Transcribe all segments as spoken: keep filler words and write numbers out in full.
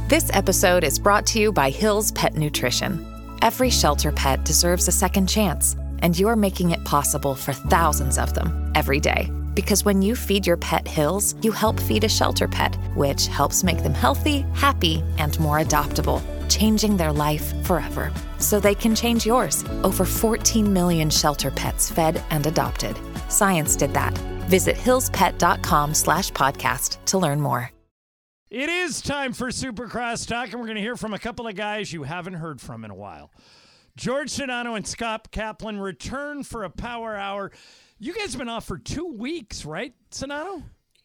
This episode is brought to you by Hill's Pet Nutrition. Every shelter pet deserves a second chance, and you're making it possible for thousands of them every day. Because when you feed your pet Hill's, you help feed a shelter pet, which helps make them healthy, happy, and more adoptable, changing their life forever. So they can change yours. Over fourteen million shelter pets fed and adopted. Science did that. Visit hillspet.com slash podcast to learn more. It is time for Supercross Talk, and we're going to hear from a couple of guys you haven't heard from in a while. George Sedano and Scott Kaplan return for a power hour. You guys have been off for two weeks, right, Sedano?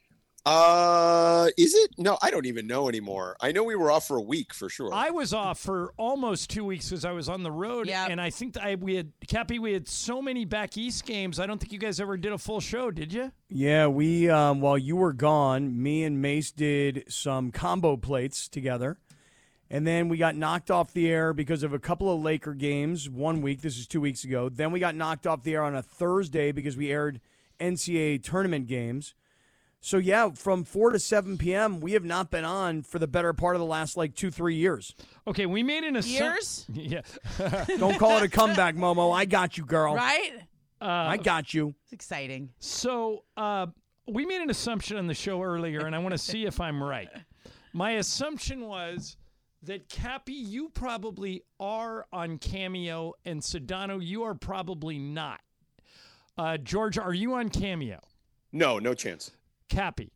Uh, is it? No, I don't even know anymore. I know we were off for a week for sure. I was off for almost two weeks because I was on the road, Yep. and I think that I, we had, Cappy, we had so many back east games. I don't think you guys ever did a full show, did you? Yeah, we, um, while you were gone, me and Mace did some combo plates together. And then we got knocked off the air because of a couple of Laker games one week. This is two weeks ago. Then we got knocked off the air on a Thursday because we aired N C double A tournament games. So, yeah, from four to seven p.m., we have not been on for the better part of the last, like, two, three years. Okay, we made an assumption. Years? Yeah. Don't call it a comeback, Momo. I got you, girl. Right? Uh, I got you. It's exciting. So uh, we made an assumption on the show earlier, and I want to see if I'm right. My assumption was that, Cappy, you probably are on Cameo, and Sedano, you are probably not. Uh, George, are you on Cameo? No, no chance. Cappy?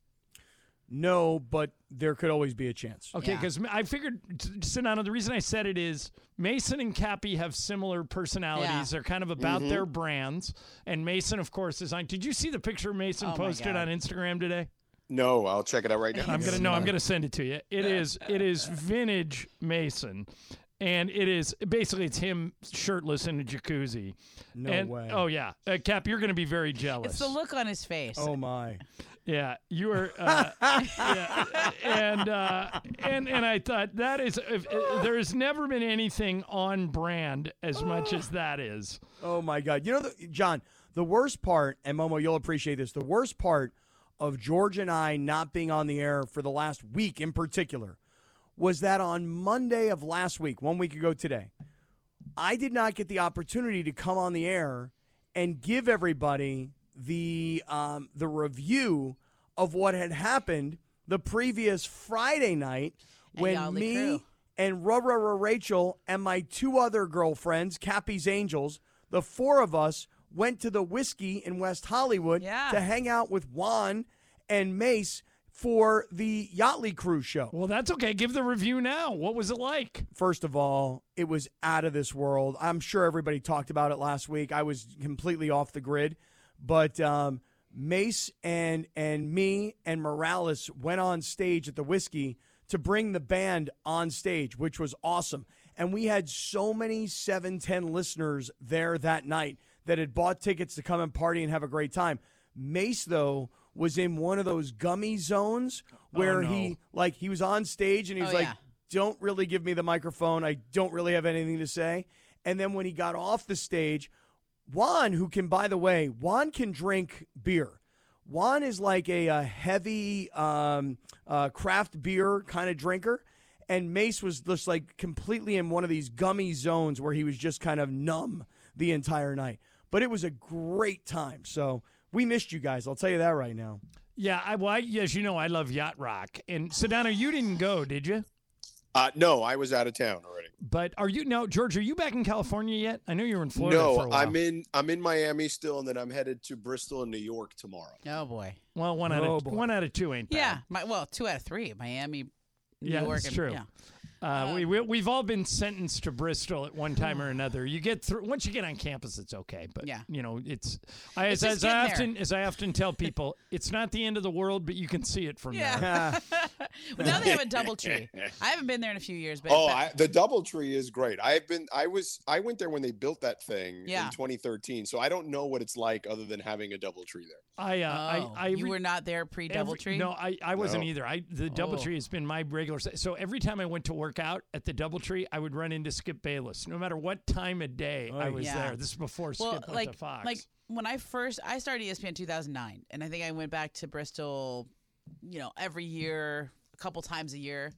No, but there could always be a chance. Okay, Yeah. because I figured, Sedano, the reason I said it is Mason and Cappy have similar personalities. Yeah. They're kind of about Mhm. their brands. And Mason, of course, is on. Did you see the picture Mason Oh, my posted God. on Instagram today? No, I'll check it out right now. I'm gonna no, I'm gonna send it to you. It is it is vintage Mason, and it is basically it's him shirtless in a jacuzzi. No and, way. Oh yeah, uh, Cap, you're gonna be very jealous. It's the look on his face. Oh, my. Yeah, you are. Uh, yeah, and uh, and and I thought that is if, uh, there has never been anything on brand as much as that is. Oh, my God. You know, the, John, the worst part, and Momo, you'll appreciate this, the worst part of George and I not being on the air for the last week in particular was that on Monday of last week, one week ago today, I did not get the opportunity to come on the air and give everybody the um, the review of what had happened the previous Friday night And when Yardley me Crew. and Rura Rachel and my two other girlfriends, Cappy's Angels, the four of us went to the Whiskey in West Hollywood Yeah. to hang out with Juan and Mace for the Yachtly Cruise show. Well, that's okay. Give the review now. What was it like? First of all, it was out of this world. I'm sure everybody talked about it last week. I was completely off the grid. But um, Mace and and me and Morales went on stage at the Whiskey to bring the band on stage, which was awesome. And we had so many seven ten listeners there that night that had bought tickets to come and party and have a great time. Mace, though, was in one of those gummy zones where Oh, no. he, like, he was on stage and he was Oh, like, yeah. don't really give me the microphone. I don't really have anything to say. And then when he got off the stage, Juan, who can, by the way, Juan can drink beer. Juan is like a, a heavy um, uh, craft beer kind of drinker. And Mace was just like completely in one of these gummy zones where he was just kind of numb the entire night. But it was a great time. So we missed you guys. I'll tell you that right now. Yeah, I, well, I, as you know, I love yacht rock. And Sedano, you didn't go, did you? Uh, no, I was out of town already. But are you now, George? Are you back in California yet? I know you were in Florida for a No, while. I'm in I'm in Miami still, and then I'm headed to Bristol and New York tomorrow. Oh, boy. Well, one out Oh, of boy. one out of two ain't bad. Yeah. My, well, two out of three. Miami, New Yeah, York. that's and, true. Yeah. Uh, we, we we've all been sentenced to Bristol at one time or another. You get through once you get on campus, it's okay. But Yeah. you know, it's I, It's as, just as I getting often as I often tell people, it's not the end of the world, but you can see it from there. Yeah. Well, now they have a DoubleTree. I haven't been there in a few years, but Oh, but- I, the DoubleTree is great. I've been, I was, I went there when they built that thing Yeah. in twenty thirteen. So I don't know what it's like other than having a DoubleTree there. I uh, oh, I I you re- were not there pre every- DoubleTree? No, I, I wasn't No. either. I the Oh. DoubleTree has been my regular. So every time I went to work out at the DoubleTree, I would run into Skip Bayless. No matter what time of day I Oh, was yeah. there. This is before Well, Skip went like, to Fox. like when I first, I started E S P N in two thousand nine, and I think I went back to Bristol, you know, every year, a couple times a year.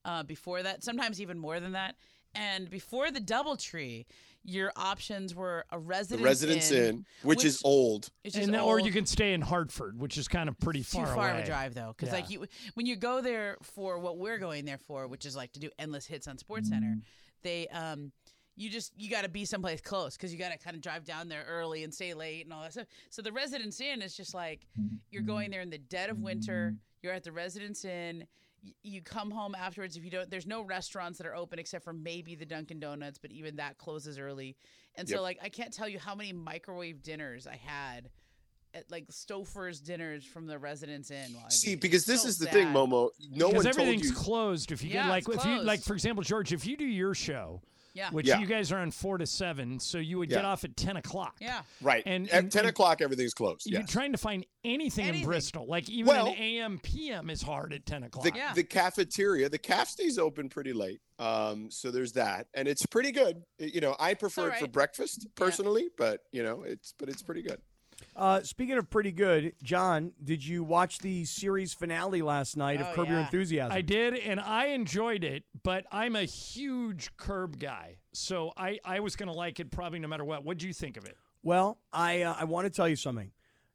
uh, before that, sometimes even more than that. And before the DoubleTree, your options were a Residence, the Residence Inn, Inn, which, which is old. Is and then, or you can stay in Hartford, which is kind of pretty Too far away. Too far of a drive, though, because yeah. like you, when you go there for what we're going there for, which is like to do endless hits on SportsCenter, they um. You just you got to be someplace close because you got to kind of drive down there early and stay late and all that stuff. So the Residence Inn is just like you're going there in the dead of winter. You're at the Residence Inn. Y- you come home afterwards. If you don't, there's no restaurants that are open except for maybe the Dunkin' Donuts, but even that closes early. And so Yep. like I can't tell you how many microwave dinners I had at like Stouffer's dinners from the Residence Inn. Well, See, it's because this so is the sad. thing, Momo. No because one told everything's you. closed. If you Yeah, get like it's if you like closed. for example, George, if you do your show. Yeah. Which Yeah. you guys are on four to seven, so you would Yeah. get off at ten o'clock. Yeah. Right. And- At and- ten and- o'clock, everything's closed. You're Yes. trying to find anything, Anything. in Bristol. Like even Well- an A M P M is hard at ten o'clock. The, Yeah. the cafeteria, the caf stays open pretty late. Um, so there's that, and it's pretty good. It- you know, I prefer it for alright. breakfast personally, but you know, it's but it's pretty good. Uh, speaking of pretty good, John, did you watch the series finale last night of Oh, Curb Your yeah. Enthusiasm? I did, and I enjoyed it, but I'm a huge Curb guy, so I, I was going to like it probably no matter what. What do you think of it? Well, I uh, I want to tell you something.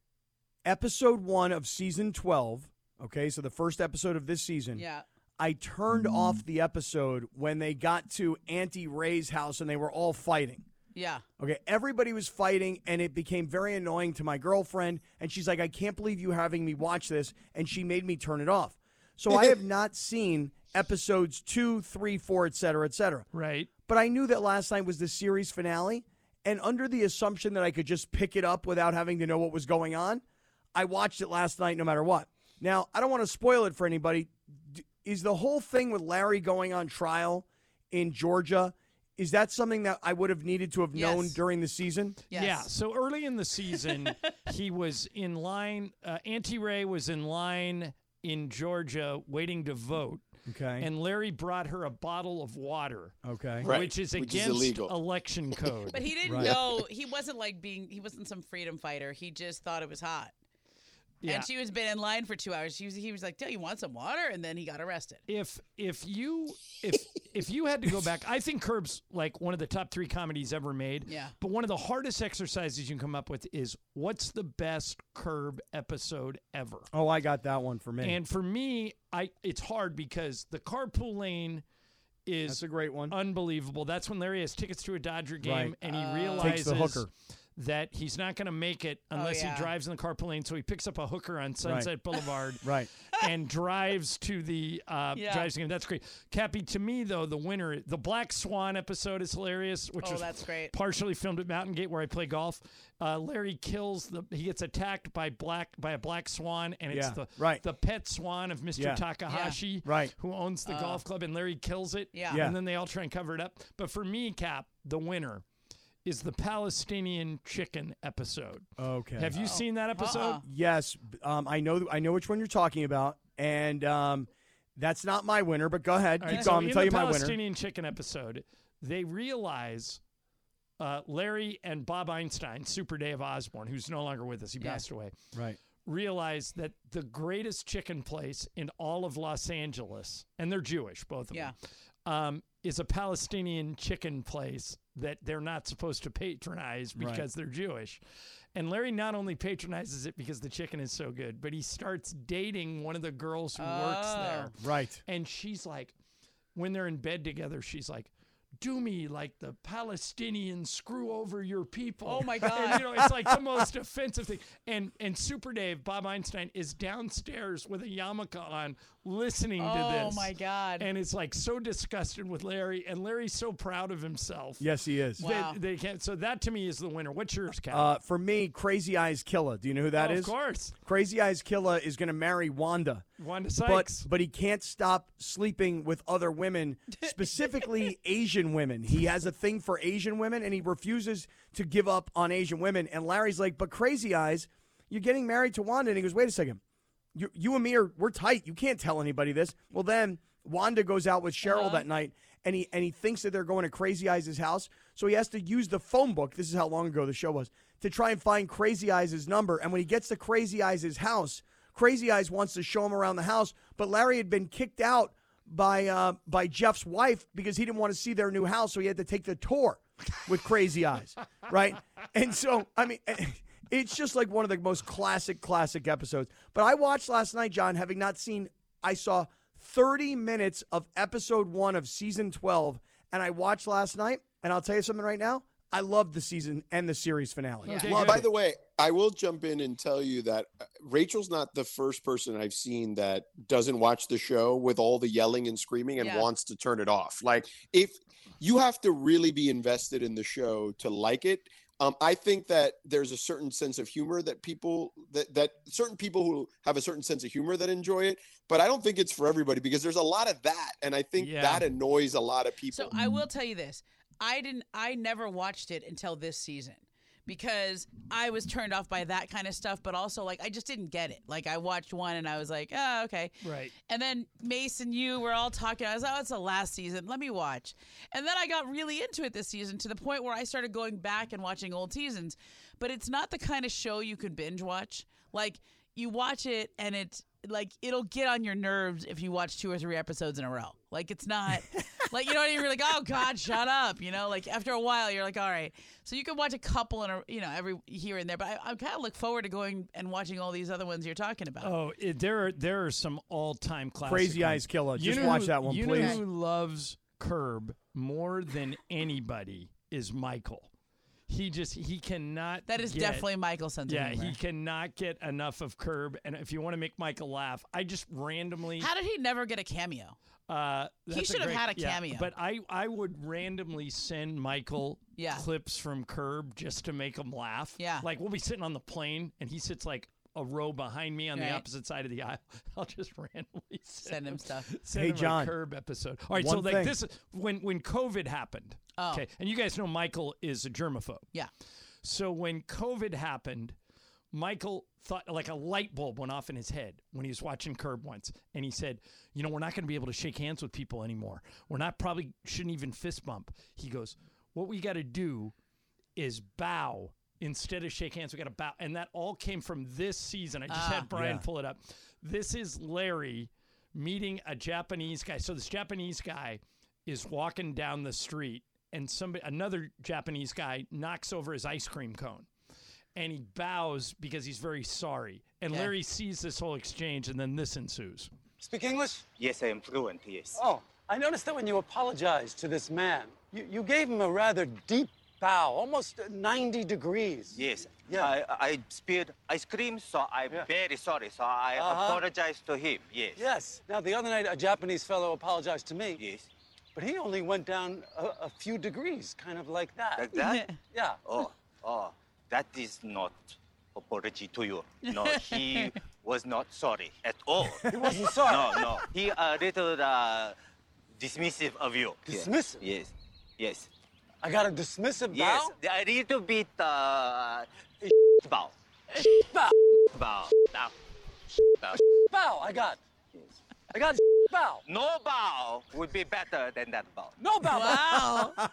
Episode one of season twelve. Okay, so the first episode of this season. Yeah. I turned off the episode when they got to Auntie Ray's house and they were all fighting. Yeah. Okay, everybody was fighting, and it became very annoying to my girlfriend. And she's like, I can't believe you having me watch this. And she made me turn it off. So I have not seen episodes two, three, four, et cetera, et cetera. Right. But I knew that last night was the series finale. And under the assumption that I could just pick it up without having to know what was going on, I watched it last night no matter what. Now, I don't want to spoil it for anybody. D- Is the whole thing with Larry going on trial in Georgia, is that something that I would have needed to have known Yes. during the season? Yes. Yeah, so early in the season, he was in line, uh, Auntie Ray was in line in Georgia waiting to vote. Okay. And Larry brought her a bottle of water, okay. Right. which is Which is against illegal. election code. But he didn't Right. know. He wasn't like being. He wasn't some freedom fighter. He just thought it was hot. Yeah. And she was been in line for two hours. She was. He was like, "Do you want some water?" And then he got arrested. if if you if if you had to go back, I think Curb's like one of the top three comedies ever made. Yeah. But one of the hardest exercises you can come up with is what's the best Curb episode ever? Oh, I got that one for me. And for me, I it's hard because the carpool lane is That's a great one. unbelievable. That's when Larry has tickets to a Dodger game Right. and he Oh. realizes Takes the hooker. that he's not going to make it unless yeah. he drives in the carpool lane. So he picks up a hooker on Sunset Boulevard Right. and drives to the uh, Yeah. drives game. That's great. Cappy, to me though, the winner, the Black Swan episode is hilarious, which Oh, was that's great. partially filmed at Mountain Gate where I play golf. Uh, Larry kills the he gets attacked by black by a black swan, and it's Yeah, the right. the pet swan of Mister Yeah. Takahashi, Right. who owns the golf club, and Larry kills it. Yeah. Yeah. And then they all try and cover it up. But for me, Cap, the winner is the Palestinian chicken episode. Okay. Have you seen that episode? Uh-uh. Yes, um, I know. I know which one you're talking about, and um, that's not my winner. But go ahead, All keep right, going. so I'm in tell the you my winner. Palestinian chicken episode, they realize uh, Larry and Bob Einstein, Super Dave Osborne, who's no longer with us, he Yeah. passed away, Right. realize that the greatest chicken place in all of Los Angeles, and they're Jewish, both of Yeah. them, um, is a Palestinian chicken place that they're not supposed to patronize Right. because they're Jewish. And Larry not only patronizes it because the chicken is so good, but he starts dating one of the girls who works Oh. there. Right. And she's like, when they're in bed together, she's like, do me like the Palestinians screw over your people. Oh, my And, God. you know, it's like the most offensive thing. And and Super Dave, Bob Einstein, is downstairs with a yarmulke on listening to Oh this. my God. And it's like so disgusted with Larry, and Larry's so proud of himself. Yes, he is. that Wow. They can't. So that to me is the winner. What's yours, Cal? Uh, for me, Crazy Eyes Killer. Do you know who that oh, is? Of course. Crazy Eyes Killer is going to marry Wanda. Wanda But Sykes. but he can't stop sleeping with other women, specifically Asian women. He has a thing for Asian women, and he refuses to give up on Asian women. And Larry's like, but Crazy Eyes, you're getting married to Wanda. And he goes, wait a second. You, you and me are we're tight. You can't tell anybody this. Well, then Wanda goes out with Cheryl that night, and he and he thinks that they're going to Crazy Eyes' house. So he has to use the phone book. This is how long ago the show was, to try and find Crazy Eyes' number. And when he gets to Crazy Eyes' house, Crazy Eyes wants to show him around the house, but Larry had been kicked out by uh, by Jeff's wife because he didn't want to see their new house, so he had to take the tour with Crazy Eyes, right? And so, I mean, it's just like one of the most classic, classic episodes. But I watched last night, John, having not seen, I saw thirty minutes of episode one of season twelve, and I watched last night, and I'll tell you something right now, I loved the season and the series finale. Yeah. Okay, Well, good. by the way, I will jump in and tell you that uh, Rachel's not the first person I've seen that doesn't watch the show with all the yelling and screaming and Yeah. wants to turn it off. Like, if you have to really be invested in the show to like it. Um, I think that there's a certain sense of humor that people that that certain people who have a certain sense of humor that enjoy it, but I don't think it's for everybody because there's a lot of that, and I think Yeah. that annoys a lot of people. So I will tell you this. I didn't I never watched it until this season because I was turned off by that kind of stuff, but also like I just didn't get it. Like I watched one and I was like, oh, okay. Right. And then Mace and you were all talking. I was like, oh, it's the last season. Let me watch. And then I got really into it this season to the point where I started going back and watching old seasons. But it's not the kind of show you could binge watch. Like you watch it and it's like it'll get on your nerves if you watch two or three episodes in a row. Like it's not like you know what I mean? You're like, oh God, shut up. You know, like after a while you're like, all right. So you can watch a couple in a you know every here and there. But I, I kind of look forward to going and watching all these other ones you're talking about. Oh, it, there are there are some all time classic Crazy ones. Eyes Killer. You Just know watch who- that one, you please. know who loves Curb more than anybody is Michael. He just he cannot. That is get- definitely Michael's sense of Yeah, humor. he cannot get enough of Curb. And if you want to make Michael laugh, I just randomly. How did he never get a cameo? Uh, He that's should have great- had a yeah, cameo. but I, I would randomly send Michael Yeah. clips from Curb just to make him laugh. Yeah. Like we'll be sitting on the plane and he sits like a row behind me on Right. the opposite side of the aisle. I'll just randomly send, Send him stuff. Send Hey, him John. a Curb episode. All right, One so like thing. this when when COVID happened. Oh. Okay, and you guys know Michael is a germaphobe. Yeah. So when COVID happened, Michael thought like a light bulb went off in his head when he was watching Curb once. And he said, you know, we're not going to be able to shake hands with people anymore. We're not probably shouldn't even fist bump. He goes, what we got to do is bow instead of shake hands. We got to bow. And that all came from this season. I just Ah. had Brian Yeah. pull it up. This is Larry meeting a Japanese guy. So this Japanese guy is walking down the street and somebody, another Japanese guy knocks over his ice cream cone. And he bows because he's very sorry. And Okay. Larry sees this whole exchange, and then this ensues. Speak English? Yes, I am fluent, yes. Oh, I noticed that when you apologized to this man, you, you gave him a rather deep bow, almost ninety degrees. Yes. Yeah. I, I spilled ice cream, so I'm Yeah. very sorry. So I Uh-huh. apologize to him, yes. Yes. Now, the other night, a Japanese fellow apologized to me, Yes. but he only went down a, a few degrees, kind of like that. Like that? Yeah. Oh, oh, that is not apology to you. No, he was not sorry at all. He wasn't sorry. No, no. He a little uh, dismissive of you. Yes. Dismissive? Yes. Yes. I got a dismissive Yes. bow? A little bit uh, bow. Bow. Bow. Now. Bow. Bow, I got. Yes. I got bow. No bow would be better than that bow. No bow. Wow.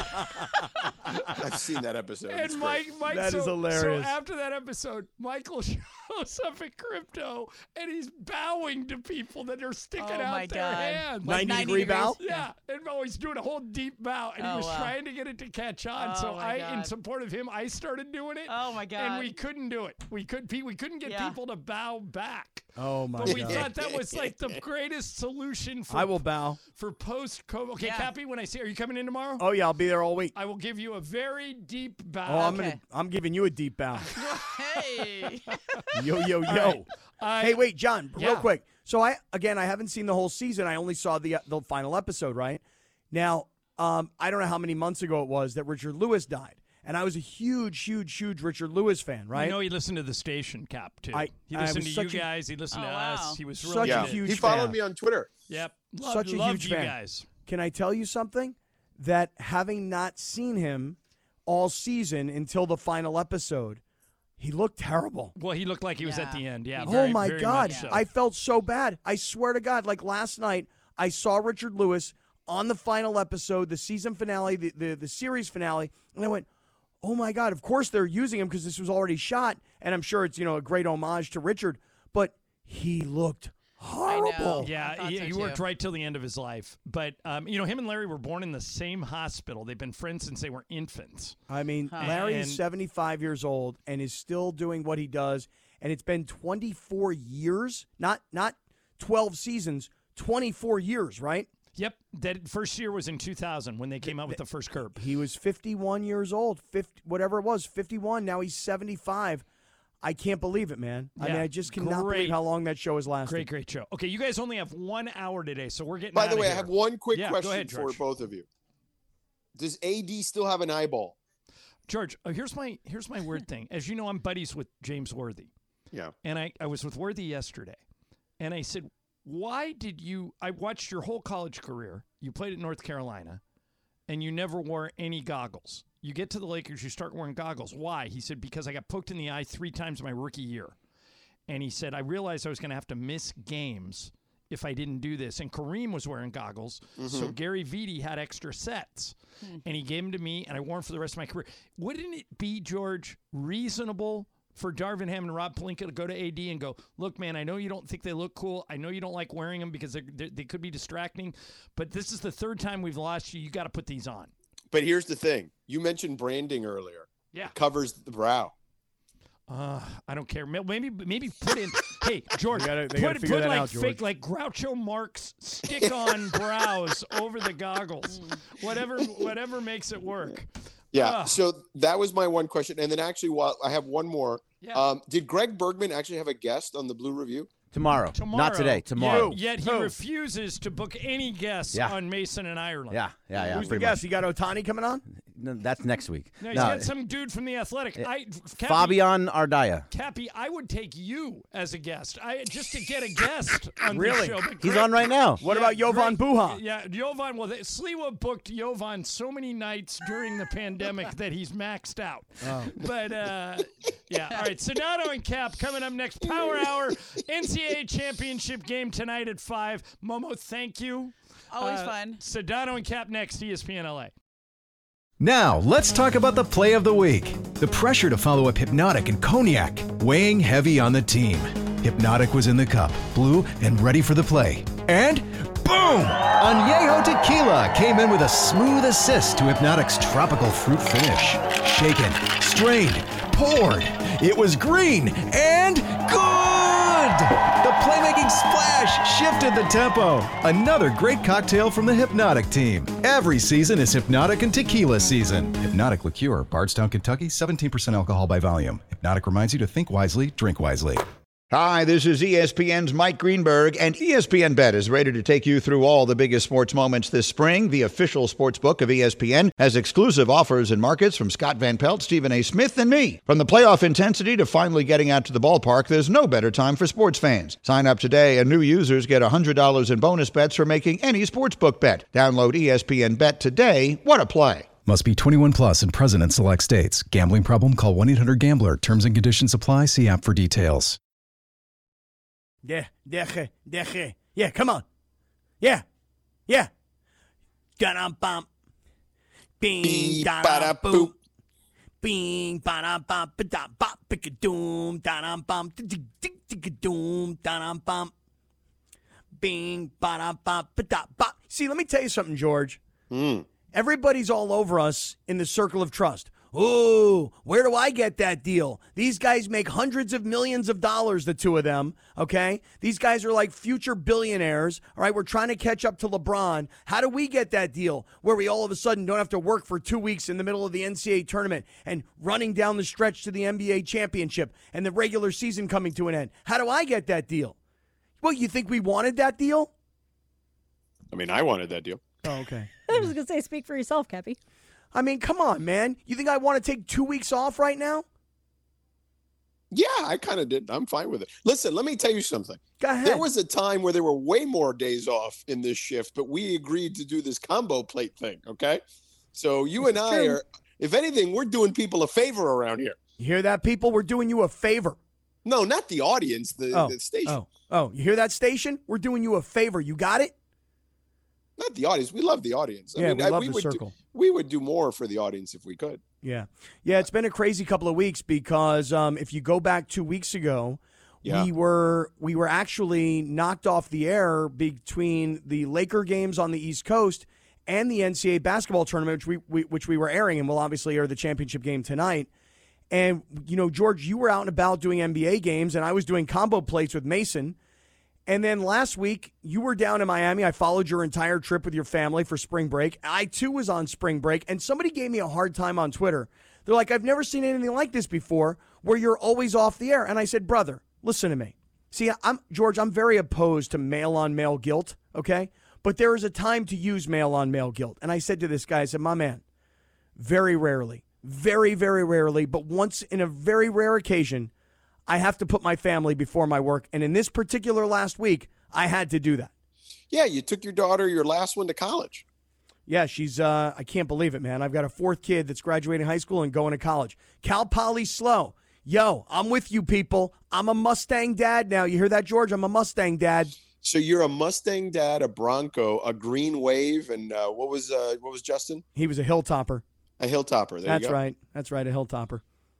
I've seen that episode. It's And great. Mike, Mike, That so, is hilarious. So after that episode, Michael shows up at Crypto, and he's bowing to people that are sticking Oh, out my their God. hands. Like ninety, 90 degree degrees? bow? Yeah, and oh, he's doing a whole deep bow, and he Oh, was wow. trying to get it to catch on. Oh, so my I, in God. support of him, I started doing it. Oh, my And God. we couldn't do it. We could. We couldn't get Yeah. people to bow back. Oh, my But we God. thought that was like the greatest solution for I will bow. for post COVID. Okay, Yeah. Cappy, when I see, are you coming in tomorrow? Oh, yeah, I'll be there all week. I will give you a very deep bow. Oh, I'm Okay. gonna. I'm giving you a deep bow. Hey. Yo, yo, yo. right. I- Hey, wait, John, real Yeah. quick. So I again, I haven't seen the whole season. I only saw the the final episode. Right now, um, I don't know how many months ago it was that Richard Lewis died, and I was a huge, huge, huge Richard Lewis fan. Right? You know, he listened to the station, Cap, too. I- he I listened was to such you a- guys. He listened Oh, to wow. us. He was Such really a yeah, good. huge he followed fan. me on Twitter. Yep. Love, Such a loved huge you fan. guys. Can I tell you something? That having not seen him all season until the final episode, he looked terrible. Well, he looked like he was at Yeah. the end. Yeah. Oh very- my very God. much so. I felt so bad. I swear to God, like last night, I saw Richard Lewis on the final episode, the season finale, the, the, the series finale, and I went, oh my God, of course they're using him because this was already shot, and I'm sure it's, you know, a great homage to Richard, but he looked Horrible. I Yeah, thought he, so, he too. worked right till the end of his life. But, um, you know, him and Larry were born in the same hospital. They've been friends since they were infants. I mean, Huh. Larry And- is seventy-five years old and is still doing what he does. And it's been twenty-four years, not not twelve seasons, twenty-four years, right? Yep, that first year was in two thousand when they came out with the first curb. He was fifty-one years old, fifty, whatever it was, fifty-one. Now he's seventy-five. I can't believe it, man. I Yeah, mean, I just cannot great. believe how long that show has lasted. Great, great show. Okay, you guys only have one hour today, so we're getting By out the of way, I here. have one quick Yeah, go question ahead, for George. both of you. Does A D still have an eyeball? George, uh, here's my here's my weird thing. As you know, I'm buddies with James Worthy. Yeah. And I, I was with Worthy yesterday, and I said, why did you – I watched your whole college career. You played at North Carolina, and you never wore any goggles. You get to the Lakers, you start wearing goggles. Why? He said, because I got poked in the eye three times my rookie year. And he said, I realized I was going to have to miss games if I didn't do this. And Kareem was wearing goggles, so Gary Vitti had extra sets. And he gave them to me, and I wore them for the rest of my career. Wouldn't it be, George, reasonable for Darvin Ham and Rob Pelinka to go to A D and go, look, man, I know you don't think they look cool. I know you don't like wearing them because they're, they're, they could be distracting. But this is the third time we've lost you. You got to put these on. But here's the thing. You mentioned branding earlier. Yeah. It covers the brow. Uh, I don't care. Maybe maybe put in, hey, George, They gotta- they put, gotta figure put that like out, George. fake, like Groucho Marx stick-on brows over the goggles. Whatever whatever makes it work. Yeah. Ah. So that was my one question. And then actually, while I have one more. Yeah. Um, did Greg Bergman actually have a guest on the Blue Review? Tomorrow. Tomorrow. Not today. Tomorrow. Yet, yet he Who? refuses to book any guests Yeah. on Mason and Ireland. Yeah, yeah, yeah. Who's the pretty guest? much. You got Otani coming on? No, that's next week. No, he's No, got some dude from the Athletic. I, Cappy, Fabian Ardaya. Cappy, I would take you as a guest. I just to get a guest on Really? this show. But He's Greg- on right now. What Yeah, about Jovan Greg- Buha? Yeah, Jovan. Well, they, Sliwa booked Jovan so many nights during the pandemic that he's maxed out. Oh. But, uh, yeah. All right, Sonato and Cap coming up next. Power Hour, N C A A Championship game tonight at five. Momo, thank you. Always Uh, fun. Sedano and Cap next, E S P N L A. Now, let's talk about the play of the week. The pressure to follow up Hypnotic and Cognac, weighing heavy on the team. Hypnotic was in the cup, blue, and ready for the play. And boom! Añejo Tequila came in with a smooth assist to Hypnotic's tropical fruit finish. Shaken, strained, poured. It was green and good! The playmaking splash shifted the tempo. Another great cocktail from the Hypnotic team. Every season is Hypnotic and Tequila season. Hypnotic Liqueur, Bardstown, Kentucky, seventeen percent alcohol by volume. Hypnotic reminds you to think wisely, drink wisely. Hi, this is E S P N's Mike Greenberg, and E S P N Bet is ready to take you through all the biggest sports moments this spring. The official sports book of E S P N has exclusive offers and markets from Scott Van Pelt, Stephen A. Smith, and me. From the playoff intensity to finally getting out to the ballpark, there's no better time for sports fans. Sign up today, and new users get one hundred dollars in bonus bets for making any sportsbook bet. Download E S P N Bet today. What a play. Must be twenty-one plus and present in select states. Gambling problem? Call one eight hundred gambler. Terms and conditions apply. See app for details. Yeah, deje, deje. Yeah, come on. Yeah, yeah. Da-dum bum. Bing, da-dum boop. Bing, ba-dum bum, ba-da bop, pick-a-doom, da-dum bum, tick-tick-tick-a-doom, da-dum bum. Bing, ba-dum bum, ba-da bop. See, let me tell you something, George. Mm. Everybody's all over us in the circle of trust. Ooh, where do I get that deal? These guys make hundreds of millions of dollars, the two of them, okay? These guys are like future billionaires, all right? We're trying to catch up to LeBron. How do we get that deal where we all of a sudden don't have to work for two weeks in the middle of the N C A A tournament and running down the stretch to the N B A championship and the regular season coming to an end? How do I get that deal? Well, you think we wanted that deal? I mean, I wanted that deal. Oh, okay. I was going to say, speak for yourself, Cappy. I mean, come on, man. You think I want to take two weeks off right now? Yeah, I kind of did. I'm fine with it. Listen, let me tell you something. Go ahead. There was a time where there were way more days off in this shift, but we agreed to do this combo plate thing, okay? So you and I are, if anything, we're doing people a favor around here. You hear that, people? We're doing you a favor. No, not the audience, the, Oh, the station. Oh, oh, you hear that, station? We're doing you a favor. You got it? Not the audience. We love the audience. I Yeah, mean, we I- love we the would do- circle. we would do more for the audience if we could. Yeah. Yeah, it's been a crazy couple of weeks because um, if you go back two weeks ago, Yeah. We were we were actually knocked off the air between the Laker games on the East Coast and the N C double A basketball tournament, which we, we which we were airing, and we'll obviously air the championship game tonight. And, you know, George, you were out and about doing N B A games, and I was doing combo plates with Mason. And then last week, you were down in Miami. I followed your entire trip with your family for spring break. I, too, was on spring break, and somebody gave me a hard time on Twitter. They're like, I've never seen anything like this before where you're always off the air. And I said, brother, listen to me. See, I'm George, I'm very opposed to male-on-male guilt, okay? But there is a time to use male-on-male guilt. And I said to this guy, I said, my man, very rarely, very, very rarely, but once in a very rare occasion, I have to put my family before my work. And in this particular last week, I had to do that. Yeah, you took your daughter, your last one, to college. Yeah, she's, uh, I can't believe it, man. I've got a fourth kid that's graduating high school and going to college. Cal Poly Slow. Yo, I'm with you, people. I'm a Mustang dad now. You hear that, George? I'm a Mustang dad. So you're a Mustang dad, a Bronco, a Green Wave, and uh, what was uh, what was Justin? He was a Hilltopper. A Hilltopper. There That's you go. right. That's right, a Hilltopper.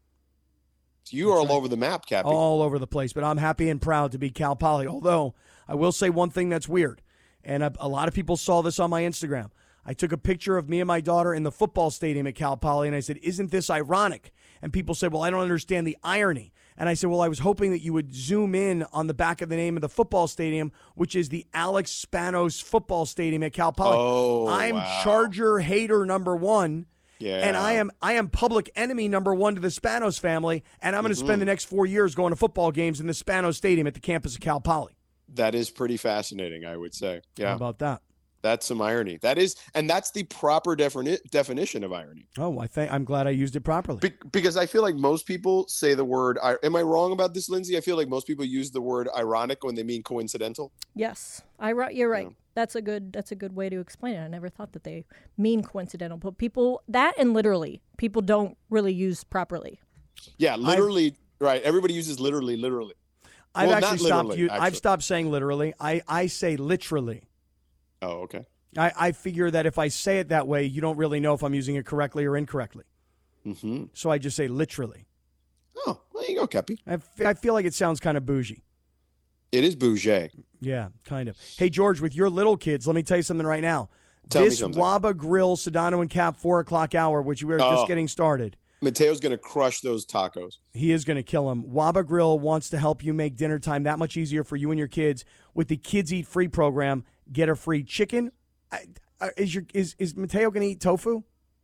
So you are all over the map, Cappy. All over the place, but I'm happy and proud to be Cal Poly. Although, I will say one thing that's weird, and a, a lot of people saw this on my Instagram. I took a picture of me and my daughter in the football stadium at Cal Poly, and I said, isn't this ironic? And people said, well, I don't understand the irony. And I said, well, I was hoping that you would zoom in on the back of the name of the football stadium, which is the Alex Spanos Football Stadium at Cal Poly. Oh, I'm wow. Charger hater number one. Yeah. And I am I am public enemy number one to the Spanos family, and I'm going to Mhm. spend the next four years going to football games in the Spanos Stadium at the campus of Cal Poly. That is pretty fascinating, I would say. Yeah. How about that? That's some irony. That is, and that's the proper defini- definition of irony. Oh, I think I'm glad I used it properly. Be- because I feel like most people say the word. I- Am I wrong about this, Lindsay? I feel like most people use the word ironic when they mean coincidental. Yes, I ri- you're right. That's a good that's a good way to explain it. I never thought that they mean coincidental, but people that and literally people don't really use properly. Yeah, literally. Right. Everybody uses literally, literally. I've Well, actually not stopped. literally, u- I've actually. stopped saying literally. I, I say literally. Oh, okay. I, I figure that if I say it that way, you don't really know if I'm using it correctly or incorrectly. Mm-hmm. So I just say literally. Oh, there you go, Kepi. I, f- I feel like it sounds kind of bougie. It is bougie. Yeah, kind of. Hey, George, with your little kids, let me tell you something right now. Tell me this something. Waba Grill Sedano and Cap four o'clock hour, which we are Oh. just getting started. Mateo's going to crush those tacos. He is going to kill him. Waba Grill wants to help you make dinner time that much easier for you and your kids with the Kids Eat Free program. Get a free chicken. I, I, is your is is Mateo going to eat tofu?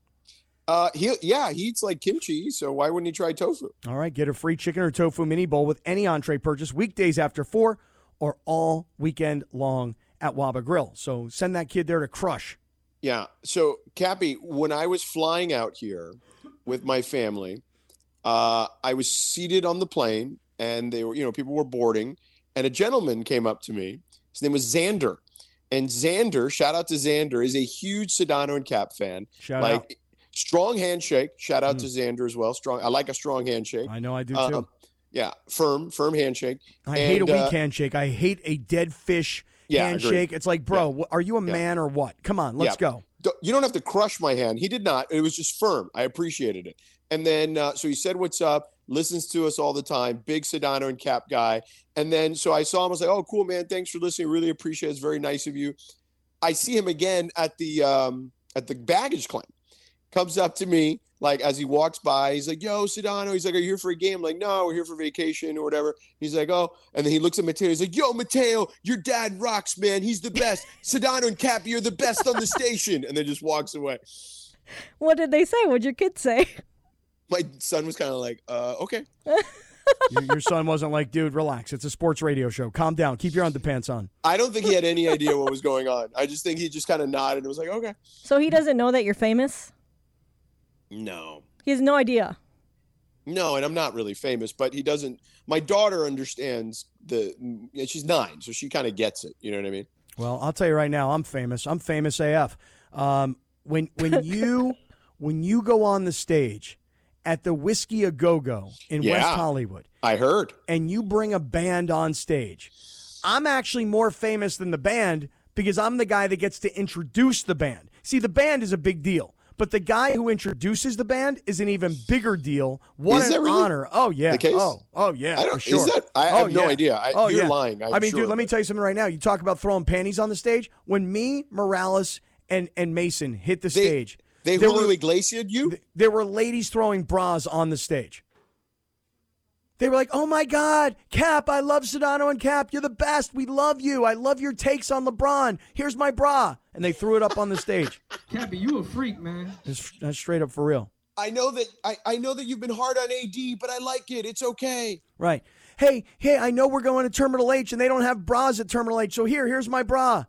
Uh, he yeah, he eats like kimchi, so why wouldn't he try tofu? All right, get a free chicken or tofu mini bowl with any entree purchase weekdays after four or all weekend long at Waba Grill. So send that kid there to crush. Yeah. So, Cappy, when I was flying out here with my family, uh, I was seated on the plane, and they were, you know, people were boarding, and a gentleman came up to me. His name was Xander, and Xander, shout out to Xander, is a huge Sedano and Cap fan. Shout like, out. Strong handshake. Shout out Mm. to Xander as well. Strong. I like a strong handshake. I know I do too. Um, yeah, firm, firm handshake. I hate a And, weak uh, handshake. I hate a dead fish Yeah, agreed. handshake. It's like, bro, Yeah. wh- are you a Yeah. man or what? Come on, let's Yeah. go. Don't- You don't have to crush my hand. He did not. It was just firm. I appreciated it. And then, uh, so he said, what's up? Listens to us all the time. Big Sedano and Cap guy. And then, so I saw him. I was like, oh, cool, man. Thanks for listening. Really appreciate it. It's very nice of you. I see him again at the, um, at the baggage claim. Comes up to me, like, as he walks by, he's like, yo, Sedano. He's like, are you here for a game? I'm like, no, we're here for vacation or whatever. He's like, oh. And then he looks at Mateo. He's like, yo, Mateo, your dad rocks, man. He's the best. Sedano and Cap, you're the best on the station. And then just walks away. What did they say? What'd your kids say? My son was kind of like, uh, okay. your, your son wasn't like, dude, relax. It's a sports radio show. Calm down. Keep your underpants on. I don't think he had any idea what was going on. I just think he just kind of nodded and was like, okay. So he doesn't know that you're famous? No. He has no idea. No, and I'm not really famous, but he doesn't. My daughter understands the. Yeah, she's nine, so she kind of gets it. You know what I mean? Well, I'll tell you right now, I'm famous. I'm famous A F. Um, when when you when you go on the stage at the Whiskey A Go Go in Yeah. West Hollywood, I heard. and you bring a band on stage, I'm actually more famous than the band because I'm the guy that gets to introduce the band. See, the band is a big deal, But the guy who introduces the band is an even bigger deal. What Is an that really honor. Oh, yeah. the case? Oh, oh yeah, I don't- for sure. is that- I oh, have no yeah. idea. I- oh, you're yeah. lying, I'm I mean, sure, dude, let me but- tell you something right now. You talk about throwing panties on the stage. When me, Morales, and, and Mason hit the They- stage, They there Julio were- Iglesia'd you? there were ladies throwing bras on the stage. They were like, oh, my God, Cap, I love Sedano and Cap. You're the best. We love you. I love your takes on LeBron. Here's my bra. And they threw it up on the stage. Cappy, you a freak, man. That's, that's straight up for real. I know that I, I know that you've been hard on A D, but I like it. It's okay. Right. Hey, hey, I know we're going to Terminal H and they don't have bras at Terminal H. So here, here's my bra.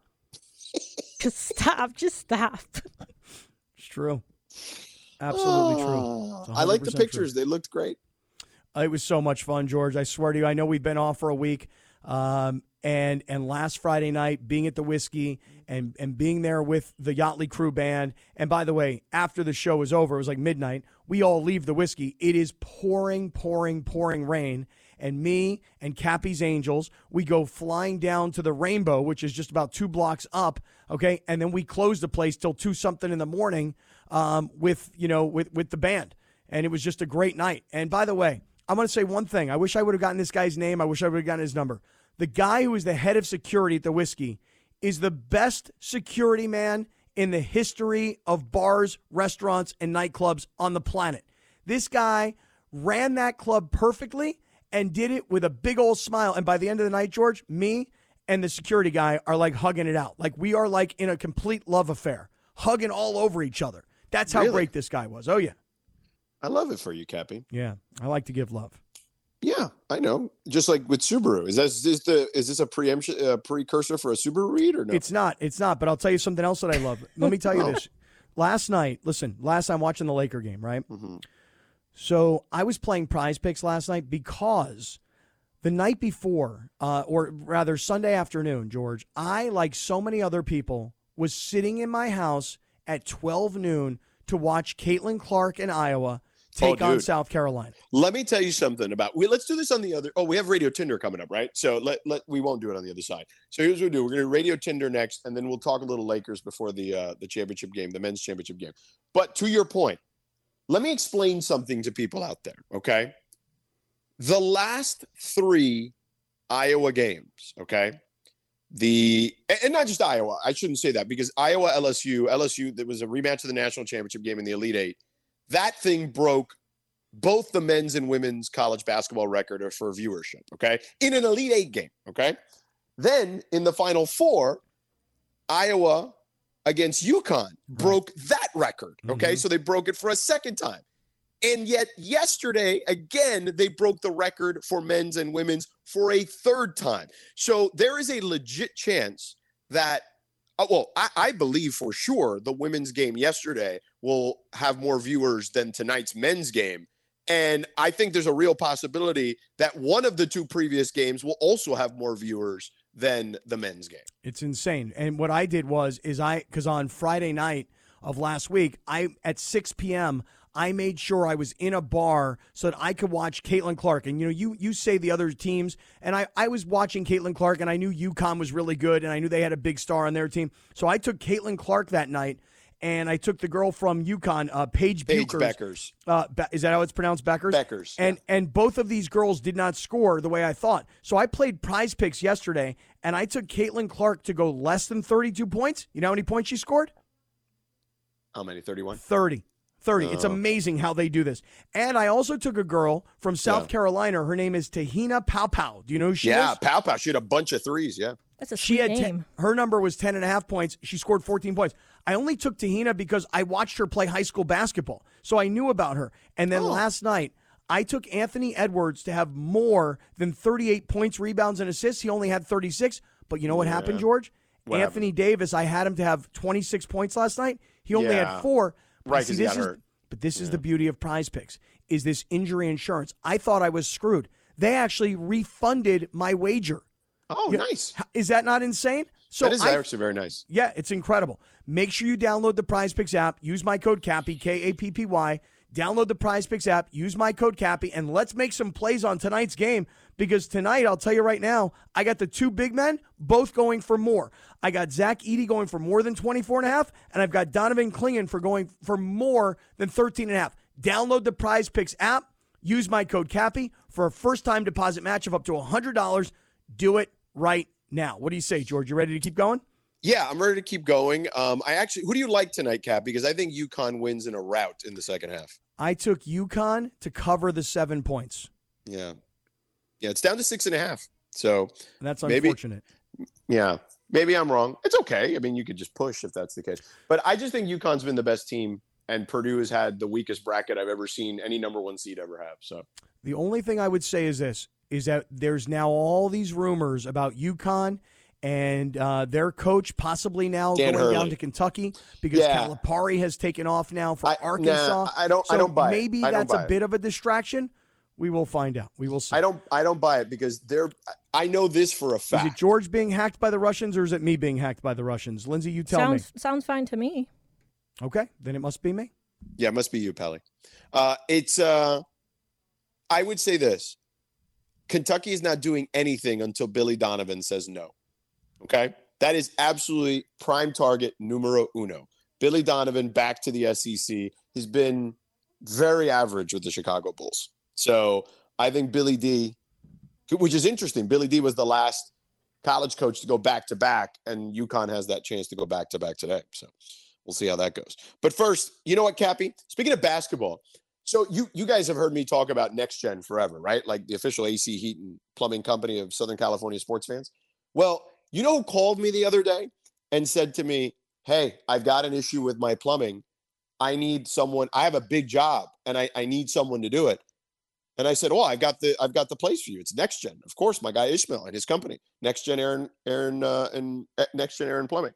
Just stop. Just stop. It's true. Absolutely true. Oh, It's I like the one hundred percent true. pictures. They looked great. It was so much fun, George. I swear to you, I know we've been off for a week. Um, and and last Friday night, being at the Whiskey and, and being there with the Yachtly Crew Band. And by the way, after the show was over, it was like midnight, we all leave the Whiskey. It is pouring, pouring, pouring rain. And me and Cappy's Angels, we go flying down to the Rainbow, which is just about two blocks up, okay? And then we close the place till two something in the morning um, with, you know, with, with the band. And it was just a great night. And by the way, I want to say one thing. I wish I would have gotten this guy's name. I wish I would have gotten his number. The guy who is the head of security at the Whiskey is the best security man in the history of bars, restaurants, and nightclubs on the planet. This guy ran that club perfectly and did it with a big old smile. And by the end of the night, George, me and the security guy are like hugging it out. Like we are like in a complete love affair, hugging all over each other. That's how Really? great this guy was. Oh, yeah. I love it for you, Cappy. Yeah, I like to give love. Yeah, I know. Just like with Subaru, is this, is this the is this a preemption uh, precursor for a Subaru read or no? It's not. It's not. But I'll tell you something else that I love. Let me tell you Oh. this. Last night, listen, last I'm watching the Laker game, right? Mhm. So I was playing Prize Picks last night because the night before, uh, or rather Sunday afternoon, George, I, like so many other people, was sitting in my house at twelve noon to watch Caitlin Clark in Iowa take Oh, on dude. South Carolina. Let me tell you something about. We let's do this on the other. Oh, we have Radio Tinder coming up, right? So let let we won't do it on the other side. So here's what we do: we're going to Radio Tinder next, and then we'll talk a little Lakers before the uh, the championship game, the men's championship game. But to your point, let me explain something to people out there. Okay, the last three Iowa games. Okay. The and not just Iowa. I shouldn't say that because Iowa, L S U, L S U. There was a rematch of the national championship game in the Elite Eight. That thing broke both the men's and women's college basketball record for viewership. Okay, in an Elite Eight game. Okay, then in the Final Four, Iowa against UConn broke that record. Okay, Mhm. so they broke it for a second time. And yet yesterday, again, they broke the record for men's and women's for a third time. So there is a legit chance that, uh, well, I, I believe for sure the women's game yesterday will have more viewers than tonight's men's game. And I think there's a real possibility that one of the two previous games will also have more viewers than the men's game. It's insane. And what I did was, is I, because on Friday night of last week, I at six p.m., I made sure I was in a bar so that I could watch Caitlin Clark. And, you know, you you say the other teams, and I, I was watching Caitlin Clark, and I knew UConn was really good, and I knew they had a big star on their team. So I took Caitlin Clark that night, and I took the girl from UConn, uh, Paige Paige Buchers. Beckers. Uh, Be- is that how it's pronounced, Beckers? Beckers, And and both of these girls did not score the way I thought. So I played Prize Picks yesterday, and I took Caitlin Clark to go less than thirty-two points. You know how many points she scored? How many? thirty-one? thirty. thirty. It's Oh. amazing how they do this. And I also took a girl from South Yeah. Carolina. Her name is Tahina Paopao. Do you know who she Yeah, is? Pow Pow. She had a bunch of threes. Yeah. That's a She sweet had name. ten, her number was ten and a half points. She scored fourteen points. I only took Tahina because I watched her play high school basketball, so I knew about her. And then Oh. last night, I took Anthony Edwards to have more than thirty-eight points, rebounds, and assists. He only had thirty-six. But you know what Yeah. happened, George? What Anthony Davis, I had him to have twenty-six points last night. He only Yeah. had four. But Right, see, 'cause he this got is- hurt. But this is the beauty of Prize Picks, is this injury insurance. I thought I was screwed. They actually refunded my wager. Oh, Yeah. nice. Is that not insane? So that is I- actually very nice. yeah, it's incredible. Make sure you download the Prize Picks app. Use my code CAPPY, K A P P Y. Download the Prize Picks app, use my code Cappy, and let's make some plays on tonight's game because tonight, I'll tell you right now, I got the two big men both going for more. I got Zach Edey going for more than twenty-four and a half, and I've got Donovan Clingan for going for more than thirteen and a half. Download the Prize Picks app, use my code Cappy for a first-time deposit match of up to one hundred dollars. Do it right now. What do you say, George? You ready to keep going? Yeah, I'm ready to keep going. Um, I actually, who do you like tonight, Cap? Because I think UConn wins in a rout in the second half. I took UConn to cover the seven points. Yeah. Yeah, it's down to six and a half. So and that's maybe, unfortunate. Yeah, maybe I'm wrong. It's okay. I mean, you could just push if that's the case. But I just think UConn's been the best team, and Purdue has had the weakest bracket I've ever seen any number one seed ever have. So the only thing I would say is this, is that there's now all these rumors about UConn and uh, their coach possibly now Dan going Hurley. down to Kentucky because Yeah. Calipari has taken off now for I- Arkansas. nah, I don't- So I don't buy it. maybe I don't that's buy a it. bit of a distraction. We will find out. We will see. I don't I don't buy it because they're I know this for a Is fact. it George being hacked by the Russians or is it me being hacked by the Russians? Lindsay, you tell sounds sounds fine to me. me. Okay, then it must be me. Yeah, it must be you, Pelly. Uh, it's uh, I would say this. Kentucky is not doing anything until Billy Donovan says no. Okay? That is absolutely prime target numero uno. Billy Donovan back to the S E C has been very average with the Chicago Bulls. So I think Billy D, which is interesting, Billy D was the last college coach to go back to back, and UConn has that chance to go back to back today. So we'll see how that goes. But first, you know what, Cappy? Speaking of basketball, so you you guys have heard me talk about Next Gen forever, right? Like the official A C Heat and Plumbing Company of Southern California sports fans. Well, you know who called me the other day and said to me, hey, I've got an issue with my plumbing. I need someone. I have a big job and I, I need someone to do it. And I said, oh, I've got the I've got the place for you. It's Next Gen. Of course, my guy Ishmael and his company, Next Gen Aaron, Aaron uh, and uh, Next Gen Aaron Plumbing.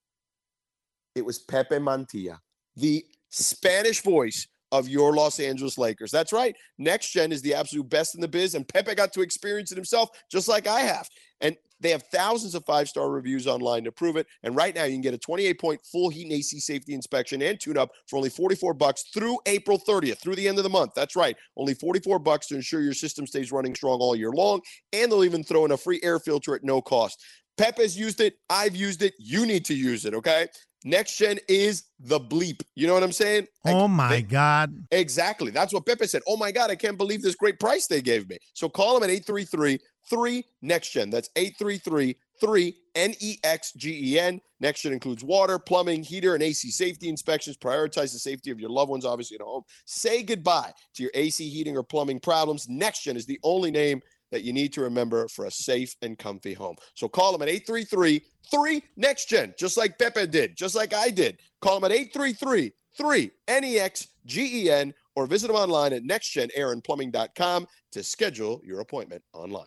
It was Pepe Mantilla, the Spanish voice of your Los Angeles Lakers. That's right. Next Gen is the absolute best in the biz, and Pepe got to experience it himself, just like I have. And they have thousands of five-star reviews online to prove it. And right now, you can get a twenty-eight point full heat and A C safety inspection and tune-up for only forty-four bucks through April thirtieth, through the end of the month. That's right. Only forty-four bucks to ensure your system stays running strong all year long. And they'll even throw in a free air filter at no cost. Pepe's used it. I've used it. You need to use it, okay? Next Gen is the bleep. You know what I'm saying? Oh, my They- God. Exactly. That's what Pepe said. Oh, my God, I can't believe this great price they gave me. So call them at eight three three, three, Next Gen. That's eight three three, three, N E X G E N. Next Gen includes water, plumbing, heater, and A C safety inspections. Prioritize the safety of your loved ones, obviously, at home. Say goodbye to your A C heating or plumbing problems. Next Gen is the only name that you need to remember for a safe and comfy home. So call them at eight three three, three, Next Gen, just like Pepe did, just like I did. Call them at eight three three, three, N E X G E N, or visit them online at next gen aaron plumbing dot com to schedule your appointment online.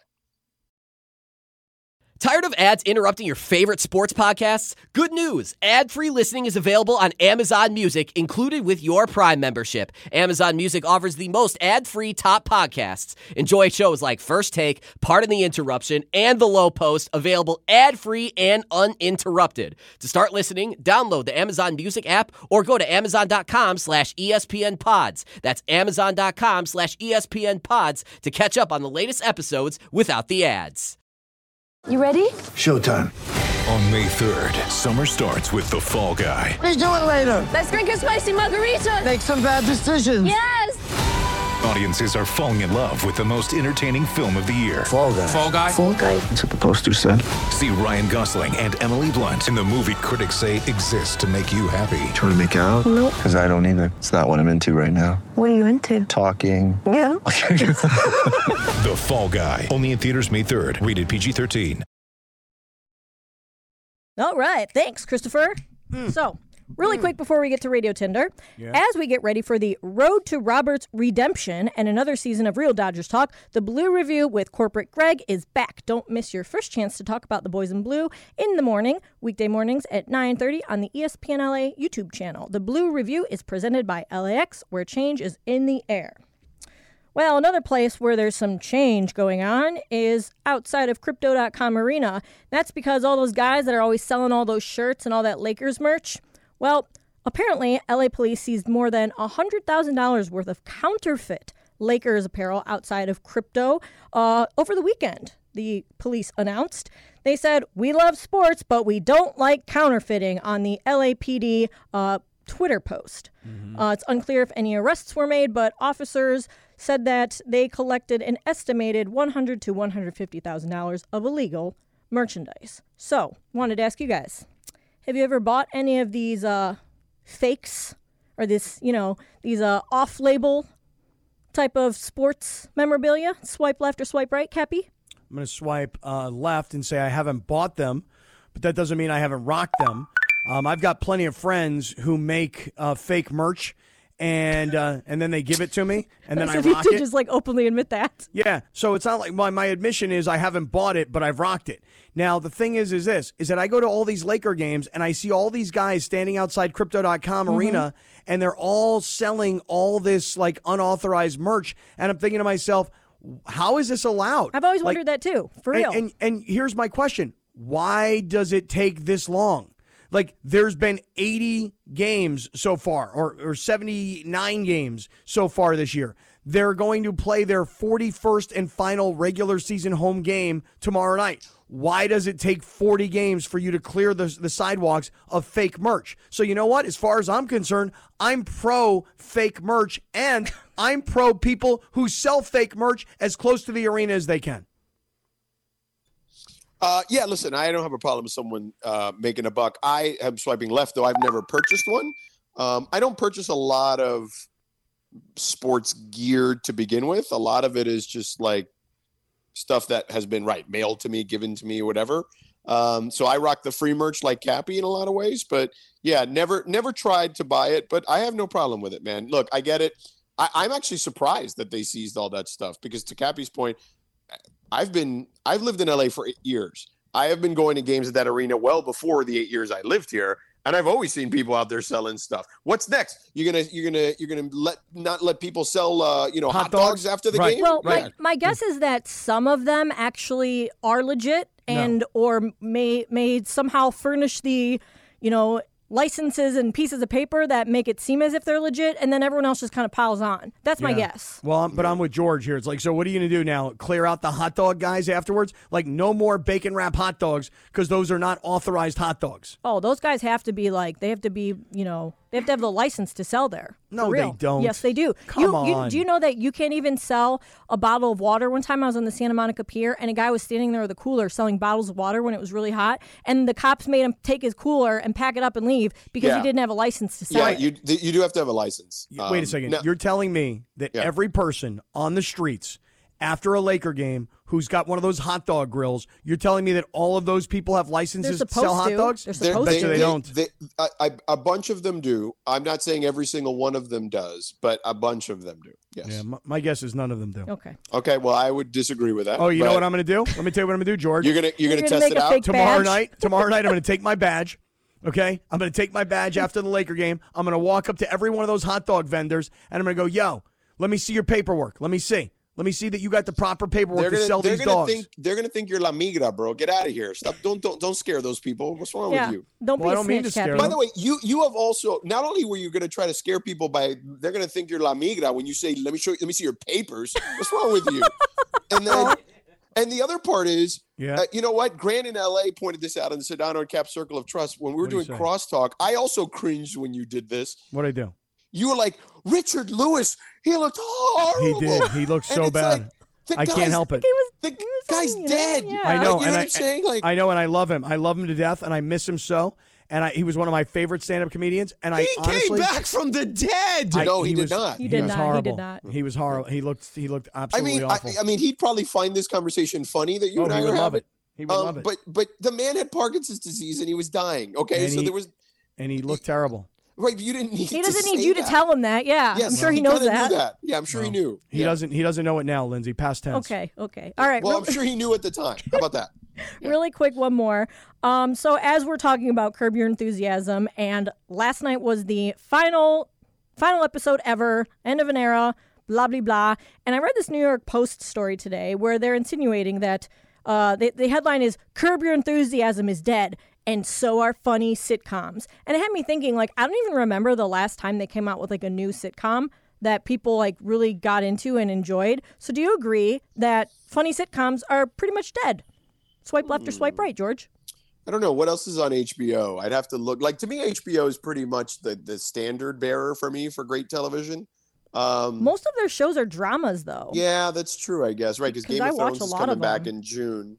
Tired of ads interrupting your favorite sports podcasts? Good news! Ad-free listening is available on Amazon Music, included with your Prime membership. Amazon Music offers the most ad-free top podcasts. Enjoy shows like First Take, Pardon the Interruption, and The Low Post, available ad-free and uninterrupted. To start listening, download the Amazon Music app or go to amazon.com slash ESPN pods. That's amazon.com slash ESPN pods to catch up on the latest episodes without the ads. You ready? Showtime. On May third, summer starts with The Fall Guy. Let's do it later. Let's drink a spicy margarita. Make some bad decisions. Yes. Audiences are falling in love with the most entertaining film of the year. Fall Guy. Fall Guy. Fall Guy. That's what the poster said. See Ryan Gosling and Emily Blunt in the movie critics say exists to make you happy. Trying to make it out? Nope. Because I don't either. It's not what I'm into right now. What are you into? Talking. Yeah. The Fall Guy. Only in theaters May third. Rated P G thirteen. All right. Thanks, Christopher. So, really quick before we get to Radio Tinder, Yeah. as we get ready for the Road to Robert's Redemption and another season of Real Dodgers Talk, the Blue Review with Corporate Greg is back. Don't miss your first chance to talk about the boys in blue in the morning, weekday mornings at nine thirty on the E S P N L A YouTube channel. The Blue Review is presented by L A X, where change is in the air. Well, another place where there's some change going on is outside of Crypto dot com Arena. That's because all those guys that are always selling all those shirts and all that Lakers merch, well, Apparently, L A police seized more than one hundred thousand dollars worth of counterfeit Lakers apparel outside of Crypto uh, over the weekend, the police announced. They said, "We love sports, but we don't like counterfeiting," on the L A P D uh, Twitter post. Mm-hmm. Uh, it's unclear if any arrests were made, but officers said that they collected an estimated one hundred thousand to one hundred fifty thousand dollars of illegal merchandise. So, wanted to ask you guys, have you ever bought any of these uh, fakes or this, you know, these uh, off-label type of sports memorabilia? Swipe left or swipe right, Cappy? I'm going to swipe uh, left and say I haven't bought them, but that doesn't mean I haven't rocked them. Um, I've got plenty of friends who make uh, fake merch, and uh, and then they give it to me, and then so I you rock to it. just like openly admit that. Yeah, so it's not like my, my admission is I haven't bought it, but I've rocked it. Now, the thing is, is this, is that I go to all these Laker games, and I see all these guys standing outside Crypto dot com Mm-hmm. arena, and they're all selling all this, like, unauthorized merch, and I'm thinking to myself, how is this allowed? I've always Like, wondered that too, for real. And, and, and here's my question. Why does it take this long? Like, there's been eighty games so far, or, or seventy-nine games so far this year. They're going to play their forty-first and final regular season home game tomorrow night. Why does it take forty games for you to clear the, the sidewalks of fake merch? So you know what? As far as I'm concerned, I'm pro fake merch, and I'm pro people who sell fake merch as close to the arena as they can. Uh, yeah, listen, I don't have a problem with someone uh, making a buck. I am swiping left, though I've never purchased one. Um, I don't purchase a lot of sports gear to begin with. A lot of it is just like stuff that has been, right, mailed to me, given to me, whatever. Um, so I rock the free merch like Cappy in a lot of ways. But, yeah, never never tried to buy it, but I have no problem with it, man. Look, I get it. I, I'm actually surprised that they seized all that stuff because, to Cappy's point, I've been I've lived in L A for eight years. I have been going to games at that arena well before the eight years I lived here, and I've always seen people out there selling stuff. What's next? You're gonna you're gonna you're gonna let not let people sell uh, you know hot, hot dogs? dogs after the right. game? Well, right. my, my guess is that some of them actually are legit and no. or may may somehow furnish the, you know, licenses and pieces of paper that make it seem as if they're legit, and then everyone else just kind of piles on. That's my Yeah. guess. Well, I'm, but I'm with George here. It's like, so what are you going to do now? Clear out the hot dog guys afterwards? Like, no more bacon wrap hot dogs because those are not authorized hot dogs. Oh, those guys have to be like, they have to be, you know, they have to have the license to sell there. No, For real. they don't. Yes, they do. Come you, on. You, do you know that you can't even sell a bottle of water? One time I was on the Santa Monica Pier, and a guy was standing there with a cooler selling bottles of water when it was really hot, and the cops made him take his cooler and pack it up and leave because Yeah. he didn't have a license to sell Yeah, it. you you do have to have a license. Wait a Um, second. now- You're telling me that Yeah. every person on the streets after a Laker game who's got one of those hot dog grills, you're telling me that all of those people have licenses to sell hot to. dogs? They're They're- supposed Bet they, you they they- don't. they- I, I, a bunch of them do. I'm not saying every single one of them does, but a bunch of them do. Yes. Yeah, my, my guess is none of them do. Okay. Okay. Well, I would disagree with that. Oh, you know but what I'm going to do? Let me tell you what I'm going to do, George. You're gonna you're gonna You're gonna test make it a out. fake tomorrow badge? night, tomorrow night, I'm going to take my badge. Okay, I'm going to take my badge after the Laker game. I'm going to walk up to every one of those hot dog vendors, and I'm going to go, "Yo, let me see your paperwork. Let me see. Let me see that you got the proper paperwork They're to gonna, sell they're these gonna dogs." think they're gonna think you're La Migra, bro. Get out of here. Stop. Don't don't don't scare those people. What's wrong Yeah. with you? Don't Well, I be a don't mean snitch, to scare Cappy. By the way, you you have also not only were you going to try to scare people by they're going to think you're La Migra when you say let me show you, let me see your papers. What's wrong with you? And then and the other part is, Yeah. uh, you know what? Grant in L A pointed this out in the Sedano and Cap Circle of Trust when we were What'd he doing say? crosstalk. I also cringed when you did this. What'd I do? You were like Richard Lewis. He looked horrible. He did. He looked And so it's bad. like, the I guy's- can't help it. He was, The he was guy's you know, dead. yeah. I know, Like, you know and what I, I'm saying? Like, I know, and I love him. I love him to death, and I miss him so. And I, he was one of my favorite stand-up comedians. And I He honestly, came back from the dead. I- No, he did was, not. He He, did was not. He did horrible. not. He was horrible. He looked. He looked I absolutely mean, I, awful. I mean, he'd probably find this conversation funny that you oh, and he I would are love having. it. He would Um, love it. But but the man had Parkinson's disease and he was dying. Okay, And so he- there was and he looked terrible. right. You didn't need. He to doesn't need say you that. to tell him that. Yeah, Yes, I'm sure he, kinda knows knew that. that. Yeah, I'm sure he knew. He Yeah. doesn't. He doesn't know it now, Lindsay. Past tense. Okay, okay. All right. Well, real- I'm sure he knew at the time. How about that? Really quick, one more. Um, so as we're talking about Curb Your Enthusiasm, and last night was the final, final episode ever, end of an era, blah blah blah. And I read this New York Post story today where they're insinuating that uh, the, the headline is "Curb Your Enthusiasm is dead," and so are funny sitcoms. And it had me thinking, like, I don't even remember the last time they came out with like a new sitcom that people like really got into and enjoyed. So do you agree that funny sitcoms are pretty much dead? Swipe left or swipe right, George? I don't know. What else is on H B O? I'd have to look. Like, to me, H B O is pretty much the, the standard bearer for me for great television. Um, Most of their shows are dramas, though. Yeah, that's true, I guess. Right, because Game I of watch Thrones a is lot coming of back them. in June.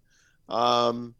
Um,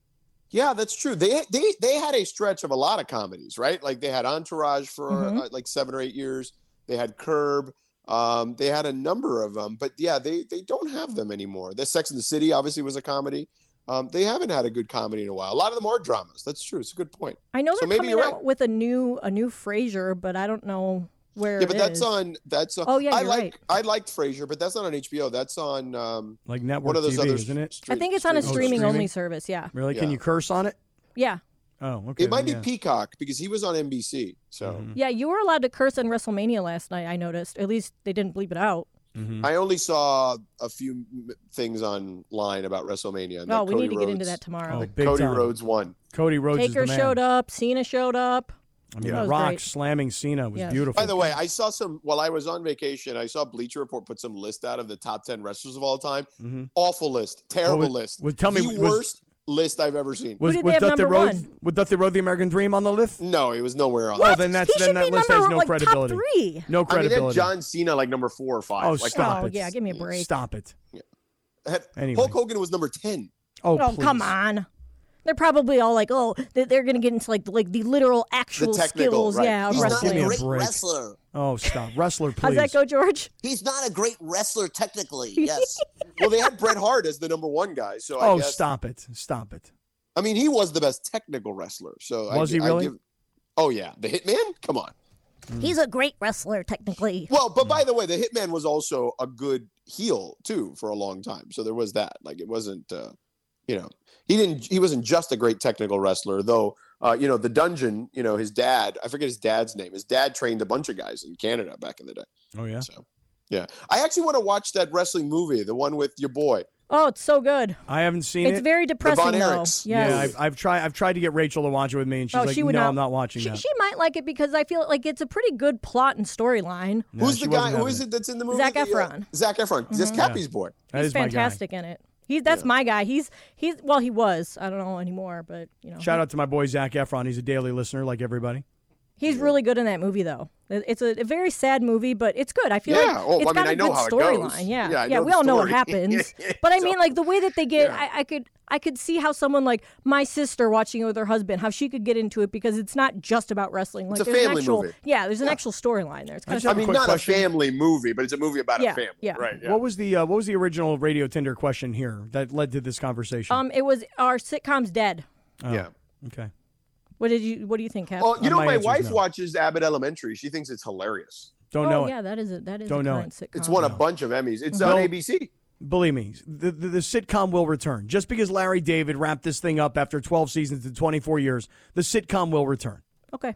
yeah, that's true. They they they had a stretch of a lot of comedies, right? Like, they had Entourage for Mhm. uh, like seven or eight years. They had Curb. Um, they had a number of them, but yeah, they they don't have them anymore. The Sex and the City obviously was a comedy. Um, they haven't had a good comedy in a while. A lot of them are dramas. That's true. It's a good point. I know So they're maybe coming you're out right. with a new a new Frasier, but I don't know where Yeah, but it that's is. on. That's on, Oh, yeah, I you're like. right. I liked Frasier, but that's not on H B O. That's on um, Like network one of those T V, other isn't it? I think it's on a Oh, streaming only streaming? service. Yeah. Really? Can Yeah. you curse on it? Yeah. Oh, okay. It might be then, yeah. Peacock because he was on N B C. So Mm-hmm. Yeah, you were allowed to curse on WrestleMania last night, I noticed. At least they didn't bleep it out. Mm-hmm. I only saw a few m- things online about WrestleMania. and Oh, that we Cody need to get into Rhodes- that tomorrow. Oh, that big Cody time. Rhodes won. Cody Rhodes Taker is the man. showed up. Cena showed up. I mean, That was Rock great. slamming Cena was Yes. beautiful. By the way, I saw some while I was on vacation. I saw Bleacher Report put some list out of the top ten wrestlers of all time. Mhm. Awful list, terrible Well, was- list. was- tell me, the was- worst list I've ever seen. was, did was they have Dusty number Rhodes? one? Was Dusty Rhodes the American Dream on the list? No, it was nowhere on. Well, that then list. that's He then should that be list has number, no like, top credibility. three. No I mean, they had credibility. John Cena like number four or five. oh, like, stop Oh, it! yeah, give me a break. Stop it! Had- Anyway. Hulk Hogan was number ten. Oh, Oh, please. come on. They're probably all like, oh, they- they're going to get into like like the literal actual technical, skills, right. yeah, of He's Oh, not give me wrestling. a great break. wrestler. Oh, stop, wrestler, please. How's that go, George? He's not a great wrestler technically. Yes. Well, they had Bret Hart as the number one guy. So I Oh, guess, stop it! Stop it! I mean, he was the best technical wrestler. So Was I, he I really? give- oh yeah, the Hitman. Come on. He's a great wrestler, technically. Well, but by the way, the Hitman was also a good heel too for a long time. So there was that. Like, it wasn't, uh, you know, he didn't. He wasn't just a great technical wrestler, though. Uh, you know, the Dungeon. You know, his dad. I forget his dad's name. His dad trained a bunch of guys in Canada back in the day. Oh yeah. So yeah, I actually want to watch that wrestling movie, the one with your boy. Oh, it's so good. I haven't seen It's it. very depressing, Von though. Erichs. Yes. Yeah, I've, I've tried. I've tried to get Rachel to watch it with me, and she's Oh, like, she would "No, not- I'm not watching She, that." she might like it because I feel like it's a pretty good plot and storyline. No, Who's she the guy? wasn't Who having is it that's in the movie? Zac The, uh, Efron. Zac Efron. That's Mhm. Cappy's boy. That He's is my guy. fantastic in it. He's that's my guy. He's he's well, he was. I don't know anymore, but you know. Shout out to my boy Zac Efron. He's a daily listener, like everybody. He's really good in that movie, though. It- It's a, a very sad movie, but it's good. I feel Yeah. like Oh, it's I mean, got I a know good how it goes. storyline. Yeah, Yeah, I yeah. know We the all know what story. happens, but I So- mean, like the way that they get, Yeah. I, I could, I could see how someone like my sister watching it with her husband, how she could get into it because it's not just about wrestling. Like It's a there's an family actual, movie. yeah, there's an Yeah. actual storyline there. It's kind I of just have I a mean, quick not question. a family movie, but it's a movie about Yeah, a family. yeah. Right. Yeah. What was the uh, What was the original Radio Tinder question here that led to this conversation? Um, it was our sitcom's dead. Oh, Yeah. Okay. What did you? What do you think, Cap? Well, you Uh, know, my my answer's wife no. watches Abbott Elementary. She thinks it's hilarious. Don't oh know yeah, it. that is a that is Don't a know current sitcom. It's won a No. bunch of Emmys. It's Well- on A B C. Believe me, the, the the sitcom will return. Just because Larry David wrapped this thing up after twelve seasons and twenty-four years, the sitcom will return. Okay.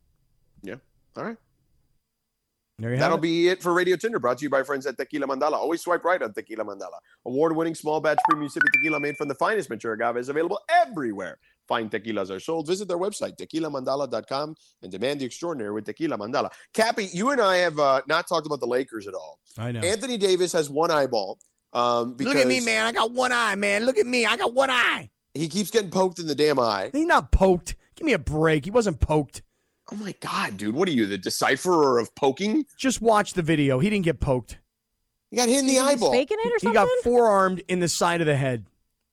Yeah. All right. There you have That'll it. be it for Radio Tinder, brought to you by friends at Tequila Mandala. Always swipe right on Tequila Mandala. Award-winning small batch premium sippy tequila made from the finest mature agave is available everywhere fine tequilas are sold. Visit their website, tequila mandala dot com, and demand the extraordinary with Tequila Mandala. Cappy, you and I have uh, not talked about the Lakers at all. I know. Anthony Davis has one eyeball. Um, because Look at me, man. I got one eye, man. Look at me. I got one eye. He keeps getting poked in the damn eye. He's not poked. Give me a break. He wasn't poked. Oh my God, dude. What are you, the decipherer of poking? Just watch the video. He didn't get poked. He got hit in the He's eyeball. faking it or He something? got forearmed in the side of the head.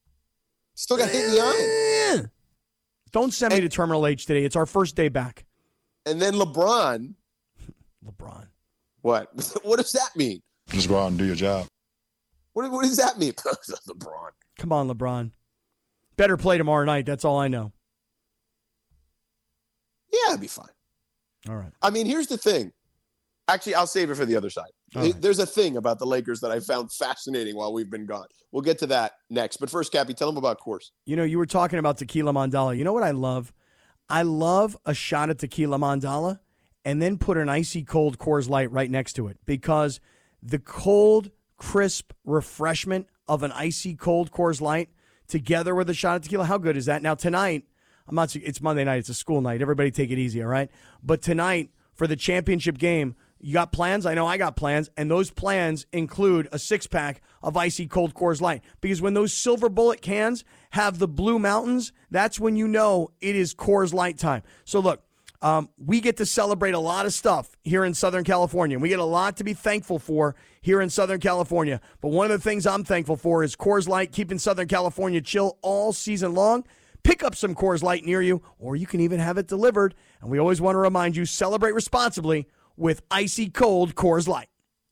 Still got hit in the eye. Don't send me to Terminal H today. It's our first day back. And then LeBron. LeBron. What? What does that mean? Just go out and do your job. What, what does that mean? LeBron. Come on, LeBron. Better play tomorrow night. That's all I know. Yeah, it'd be fine. All right. I mean, here's the thing. Actually, I'll save it for the other side. All right. There's a thing about the Lakers that I found fascinating while we've been gone. We'll get to that next. But first, Cappy, tell them about Coors. You know, you were talking about Tequila Mandala. You know what I love? I love a shot of Tequila Mandala and then put an icy cold Coors Light right next to it because the cold, crisp refreshment of an icy cold Coors Light together with a shot of tequila, how good is that? Now, tonight, I'm not. It's Monday night. It's a school night. Everybody take it easy, all right? But tonight for the championship game, you got plans? I know I got plans, and those plans include a six-pack of icy cold Coors Light. Because when those silver bullet cans have the blue mountains, that's when you know it is Coors Light time. So look, um, we get to celebrate a lot of stuff here in Southern California. We get a lot to be thankful for here in Southern California. But one of the things I'm thankful for is Coors Light keeping Southern California chill all season long. Pick up some Coors Light near you, or you can even have it delivered. And we always want to remind you, celebrate responsibly with icy cold Coors Light.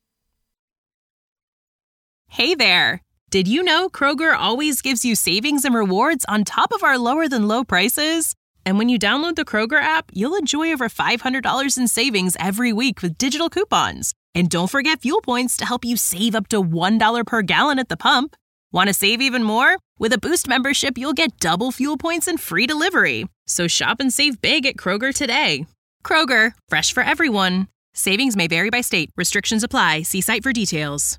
Hey there. Did you know Kroger always gives you savings and rewards on top of our lower than low prices? And when you download the Kroger app, you'll enjoy over five hundred dollars in savings every week with digital coupons. And don't forget fuel points to help you save up to one dollar per gallon at the pump. Want to save even more? With a Boost membership, you'll get double fuel points and free delivery. So shop and save big at Kroger today. Kroger, fresh for everyone. Savings may vary by state. Restrictions apply. See site for details.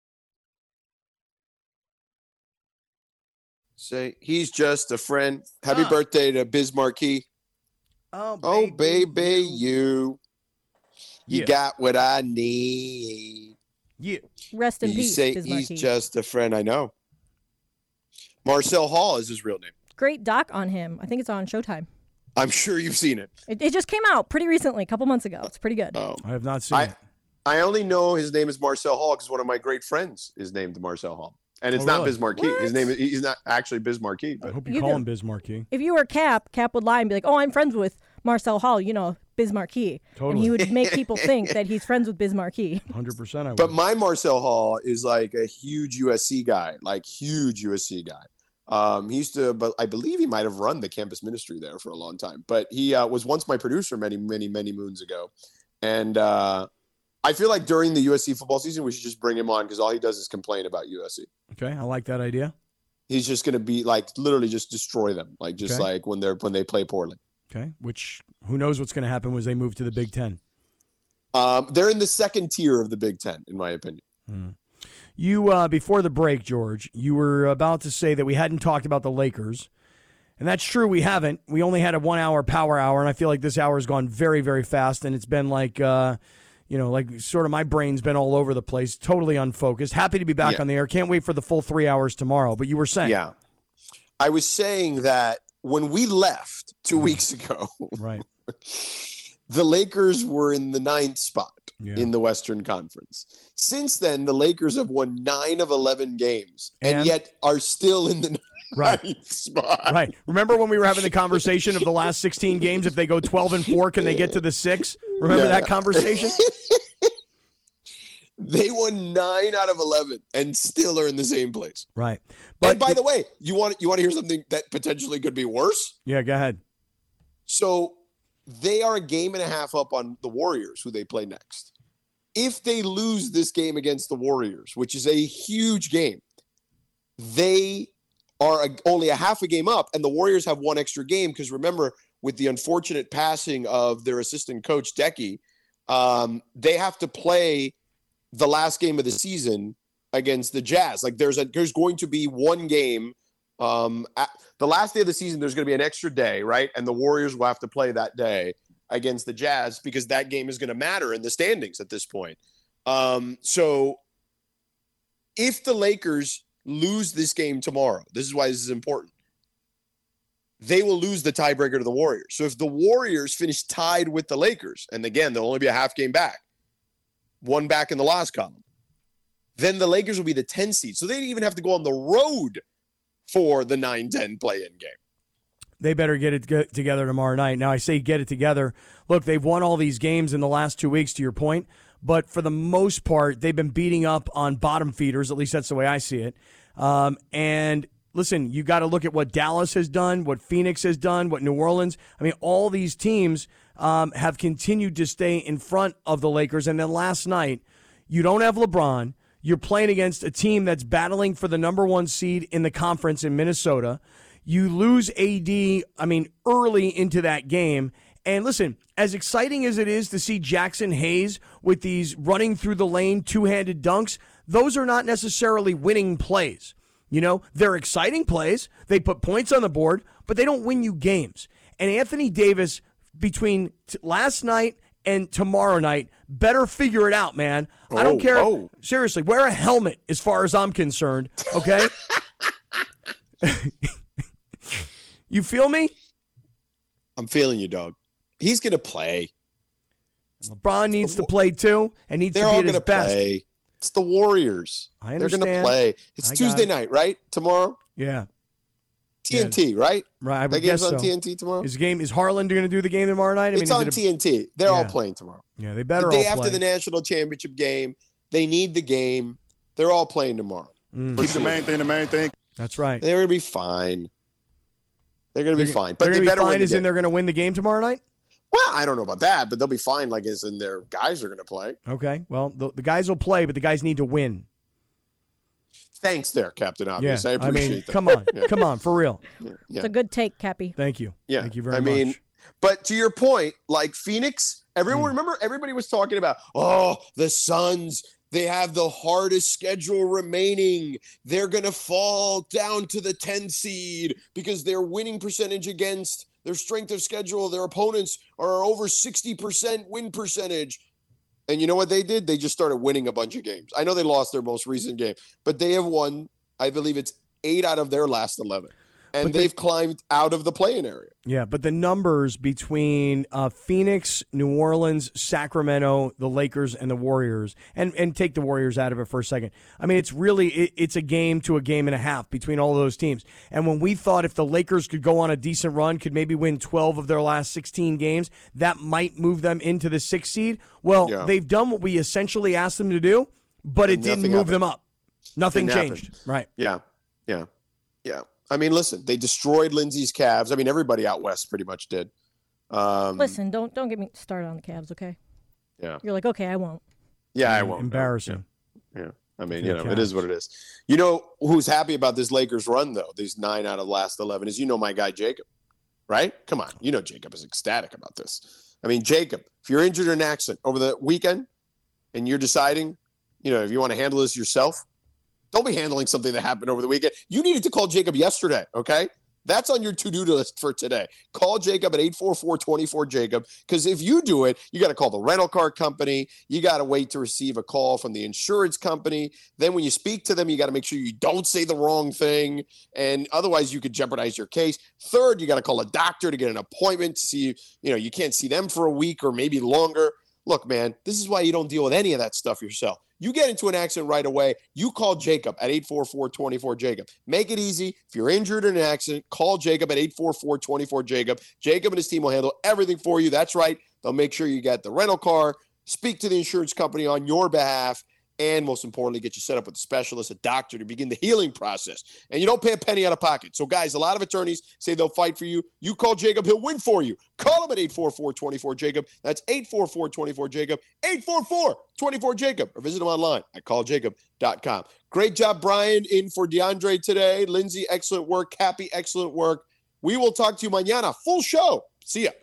Say, he's just a friend. Happy Oh. birthday to Biz Marquee. Oh, Oh, baby, you. You Yeah. got what I need. Yeah. Rest in you peace, say Biz he's Marquee. just a friend. I know. Marcel Hall is his real name. Great doc on him. I think it's on Showtime. I'm sure you've seen it. It, it just came out pretty recently, a couple months ago. It's pretty good. Oh. I have not seen I, it. I only know his name is Marcel Hall because one of my great friends is named Marcel Hall. And it's Oh, not really? Biz Marquee. His name is, he's not actually Biz Marquee. But I hope you, You call do. him Biz Marquee. If you were Cap, Cap would lie and be like, oh, I'm friends with Marcel Hall, you know, Biz Marquee. And Totally. he would make people think that he's friends with Biz Marquee. one hundred percent I would. But my Marcel Hall is like a huge U S C guy, like huge U S C guy. Um, he used to, but I believe he might have run the campus ministry there for a long time. But he uh, was once my producer many, many, many moons ago. And uh, I feel like during the U S C football season, we should just bring him on because all he does is complain about U S C. Okay, I like that idea. He's just going to be like literally just destroy them, like just Okay. like when they're when they play poorly. Okay, which who knows what's going to happen as they move to the Big Ten. Um, they're in the second tier of the Big Ten, in my opinion. Hmm. You, uh, before the break, George, you were about to say that we hadn't talked about the Lakers. And that's true, we haven't. We only had a one-hour power hour, and I feel like this hour has gone very, very fast, and it's been like, uh, you know, like sort of my brain's been all over the place, totally unfocused. Happy to be back Yeah. on the air. Can't wait for the full three hours tomorrow. But you were saying. Yeah. I was saying that when we left two weeks ago, right, the Lakers were in the ninth spot Yeah. in the Western Conference. Since then, the Lakers have won nine of eleven games and, And? yet are still in the Right. ninth spot. Right. Remember when we were having the conversation of the last sixteen games? If they go twelve and four, can they get to the six? Remember Yeah. that conversation? They won nine out of eleven and still are in the same place. Right. and by the way, you want you want to hear something that potentially could be worse? Yeah, go ahead. So they are a game and a half up on the Warriors, who they play next. If they lose this game against the Warriors, which is a huge game, they are a, only a half a game up, and the Warriors have one extra game because remember, with the unfortunate passing of their assistant coach, Decky, um, they have to play the last game of the season against the Jazz. Like there's a there's going to be one game. Um, at the last day of the season, there's going to be an extra day, right? And the Warriors will have to play that day against the Jazz because that game is going to matter in the standings at this point. Um, so if the Lakers lose this game tomorrow, this is why this is important. They will lose the tiebreaker to the Warriors. So if the Warriors finish tied with the Lakers, and again, they'll only be a half game back, one back in the loss column, then the Lakers will be the ten seed. So they didn't even have to go on the road for the nine ten play-in game. They better get it g- together tomorrow night. Now, I say get it together. Look, they've won all these games in the last two weeks, to your point, but for the most part, they've been beating up on bottom feeders. At least that's the way I see it. Um, and listen, you got to look at what Dallas has done, what Phoenix has done, what New Orleans. I mean, all these teams um, have continued to stay in front of the Lakers. And then last night, you don't have LeBron. You're playing against a team that's battling for the number one seed in the conference in Minnesota. You lose A D, I mean, early into that game. And listen, as exciting as it is to see Jackson Hayes with these running through the lane, two-handed dunks, those are not necessarily winning plays. You know, they're exciting plays. They put points on the board, but they don't win you games. And Anthony Davis, between t- last night and tomorrow night, better figure it out, man. Oh, I don't care. oh. Seriously, wear a helmet as far as I'm concerned, okay? You feel me? I'm feeling you, dog. He's going to play. LeBron needs to play too, and needs They're to be all at his going to best. play. It's the Warriors. I They're understand. going to play. It's I got Tuesday it. night, right? Tomorrow? Yeah. T N T, right? Right. I would That game's guess on so. T N T tomorrow? Is game is Harlan going to do the game tomorrow night? I It's mean, is on it a- T N T. They're all Yeah. playing tomorrow. Yeah, they better The day all after play. the national championship game, they need the game. They're all playing tomorrow. Mm. Keep the main thing the main thing. That's right. They're going to be fine. They're going to be They're- fine. They're But they going to be better fine win the as in game. they're going to win the game tomorrow night? Well, I don't know about that, but they'll be fine like as in their guys are going to play. Okay. Well, the, the guys will play, but the guys need to win. Thanks there, Captain Yeah. Obvious. I I appreciate mean, that. come on. Yeah. Come on, for real. Yeah. It's a good take, Cappy. Thank you. Yeah. Thank you very I much. mean, but to your point, like Phoenix, everyone remember everybody was talking about, oh, the Suns, they have the hardest schedule remaining. They're going to fall down to the ten seed because their winning percentage against their strength of schedule, their opponents are over sixty percent win percentage. And you know what they did? They just started winning a bunch of games. I know they lost their most recent game, but they have won, I believe it's eight out of their last eleven. And But they- they've climbed out of the play-in area. Yeah, but the numbers between uh, Phoenix, New Orleans, Sacramento, the Lakers, and the Warriors, and, and take the Warriors out of it for a second. I mean, it's really it, it's a game to a game and a half between all those teams. And when we thought if the Lakers could go on a decent run, could maybe win twelve of their last sixteen games, that might move them into the sixth seed. Well, Yeah. they've done what we essentially asked them to do, but it And didn't nothing move happened. them up. Nothing Didn't changed. happen. Right. Yeah, yeah, yeah. I mean, listen, they destroyed Lindsey's Cavs. I mean, everybody out west pretty much did. Um, Listen, don't don't get me started on the Cavs, okay? Yeah. You're like, okay, I won't. Yeah, I won't. Embarrassing. Yeah. I mean, For you the know, it is Cavs. what it is. You know who's happy about this Lakers run, though? These nine out of the last eleven is, you know, my guy, Jacob, right? Come on. You know, Jacob is ecstatic about this. I mean, Jacob, if you're injured in an accident over the weekend and you're deciding, you know, if you want to handle this yourself, don't be handling something that happened over the weekend. You needed to call Jacob yesterday, okay? That's on your to-do list for today. Call Jacob at eight four four, two four, Jacob, because if you do it, you got to call the rental car company. You got to wait to receive a call from the insurance company. Then when you speak to them, you got to make sure you don't say the wrong thing, and otherwise you could jeopardize your case. Third, you got to call a doctor to get an appointment to see, you know, you can't see them for a week or maybe longer. Look, man, this is why you don't deal with any of that stuff yourself. You get into an accident right away, you call Jacob at eight four four, two four, Jacob. Make it easy. If you're injured in an accident, call Jacob at eight four four, two four, Jacob. Jacob and his team will handle everything for you. That's right. They'll make sure you get the rental car, speak to the insurance company on your behalf, and most importantly, get you set up with a specialist, a doctor, to begin the healing process. And you don't pay a penny out of pocket. So, guys, a lot of attorneys say they'll fight for you. You call Jacob, he'll win for you. Call him at eight four four, two four, Jacob. That's eight four four, two four, Jacob. eight four four, two four, Jacob. Or visit him online at call jacob dot com. Great job, Brian, in for DeAndre today. Lindsay, excellent work. Cappy, excellent work. We will talk to you mañana. Full show. See ya.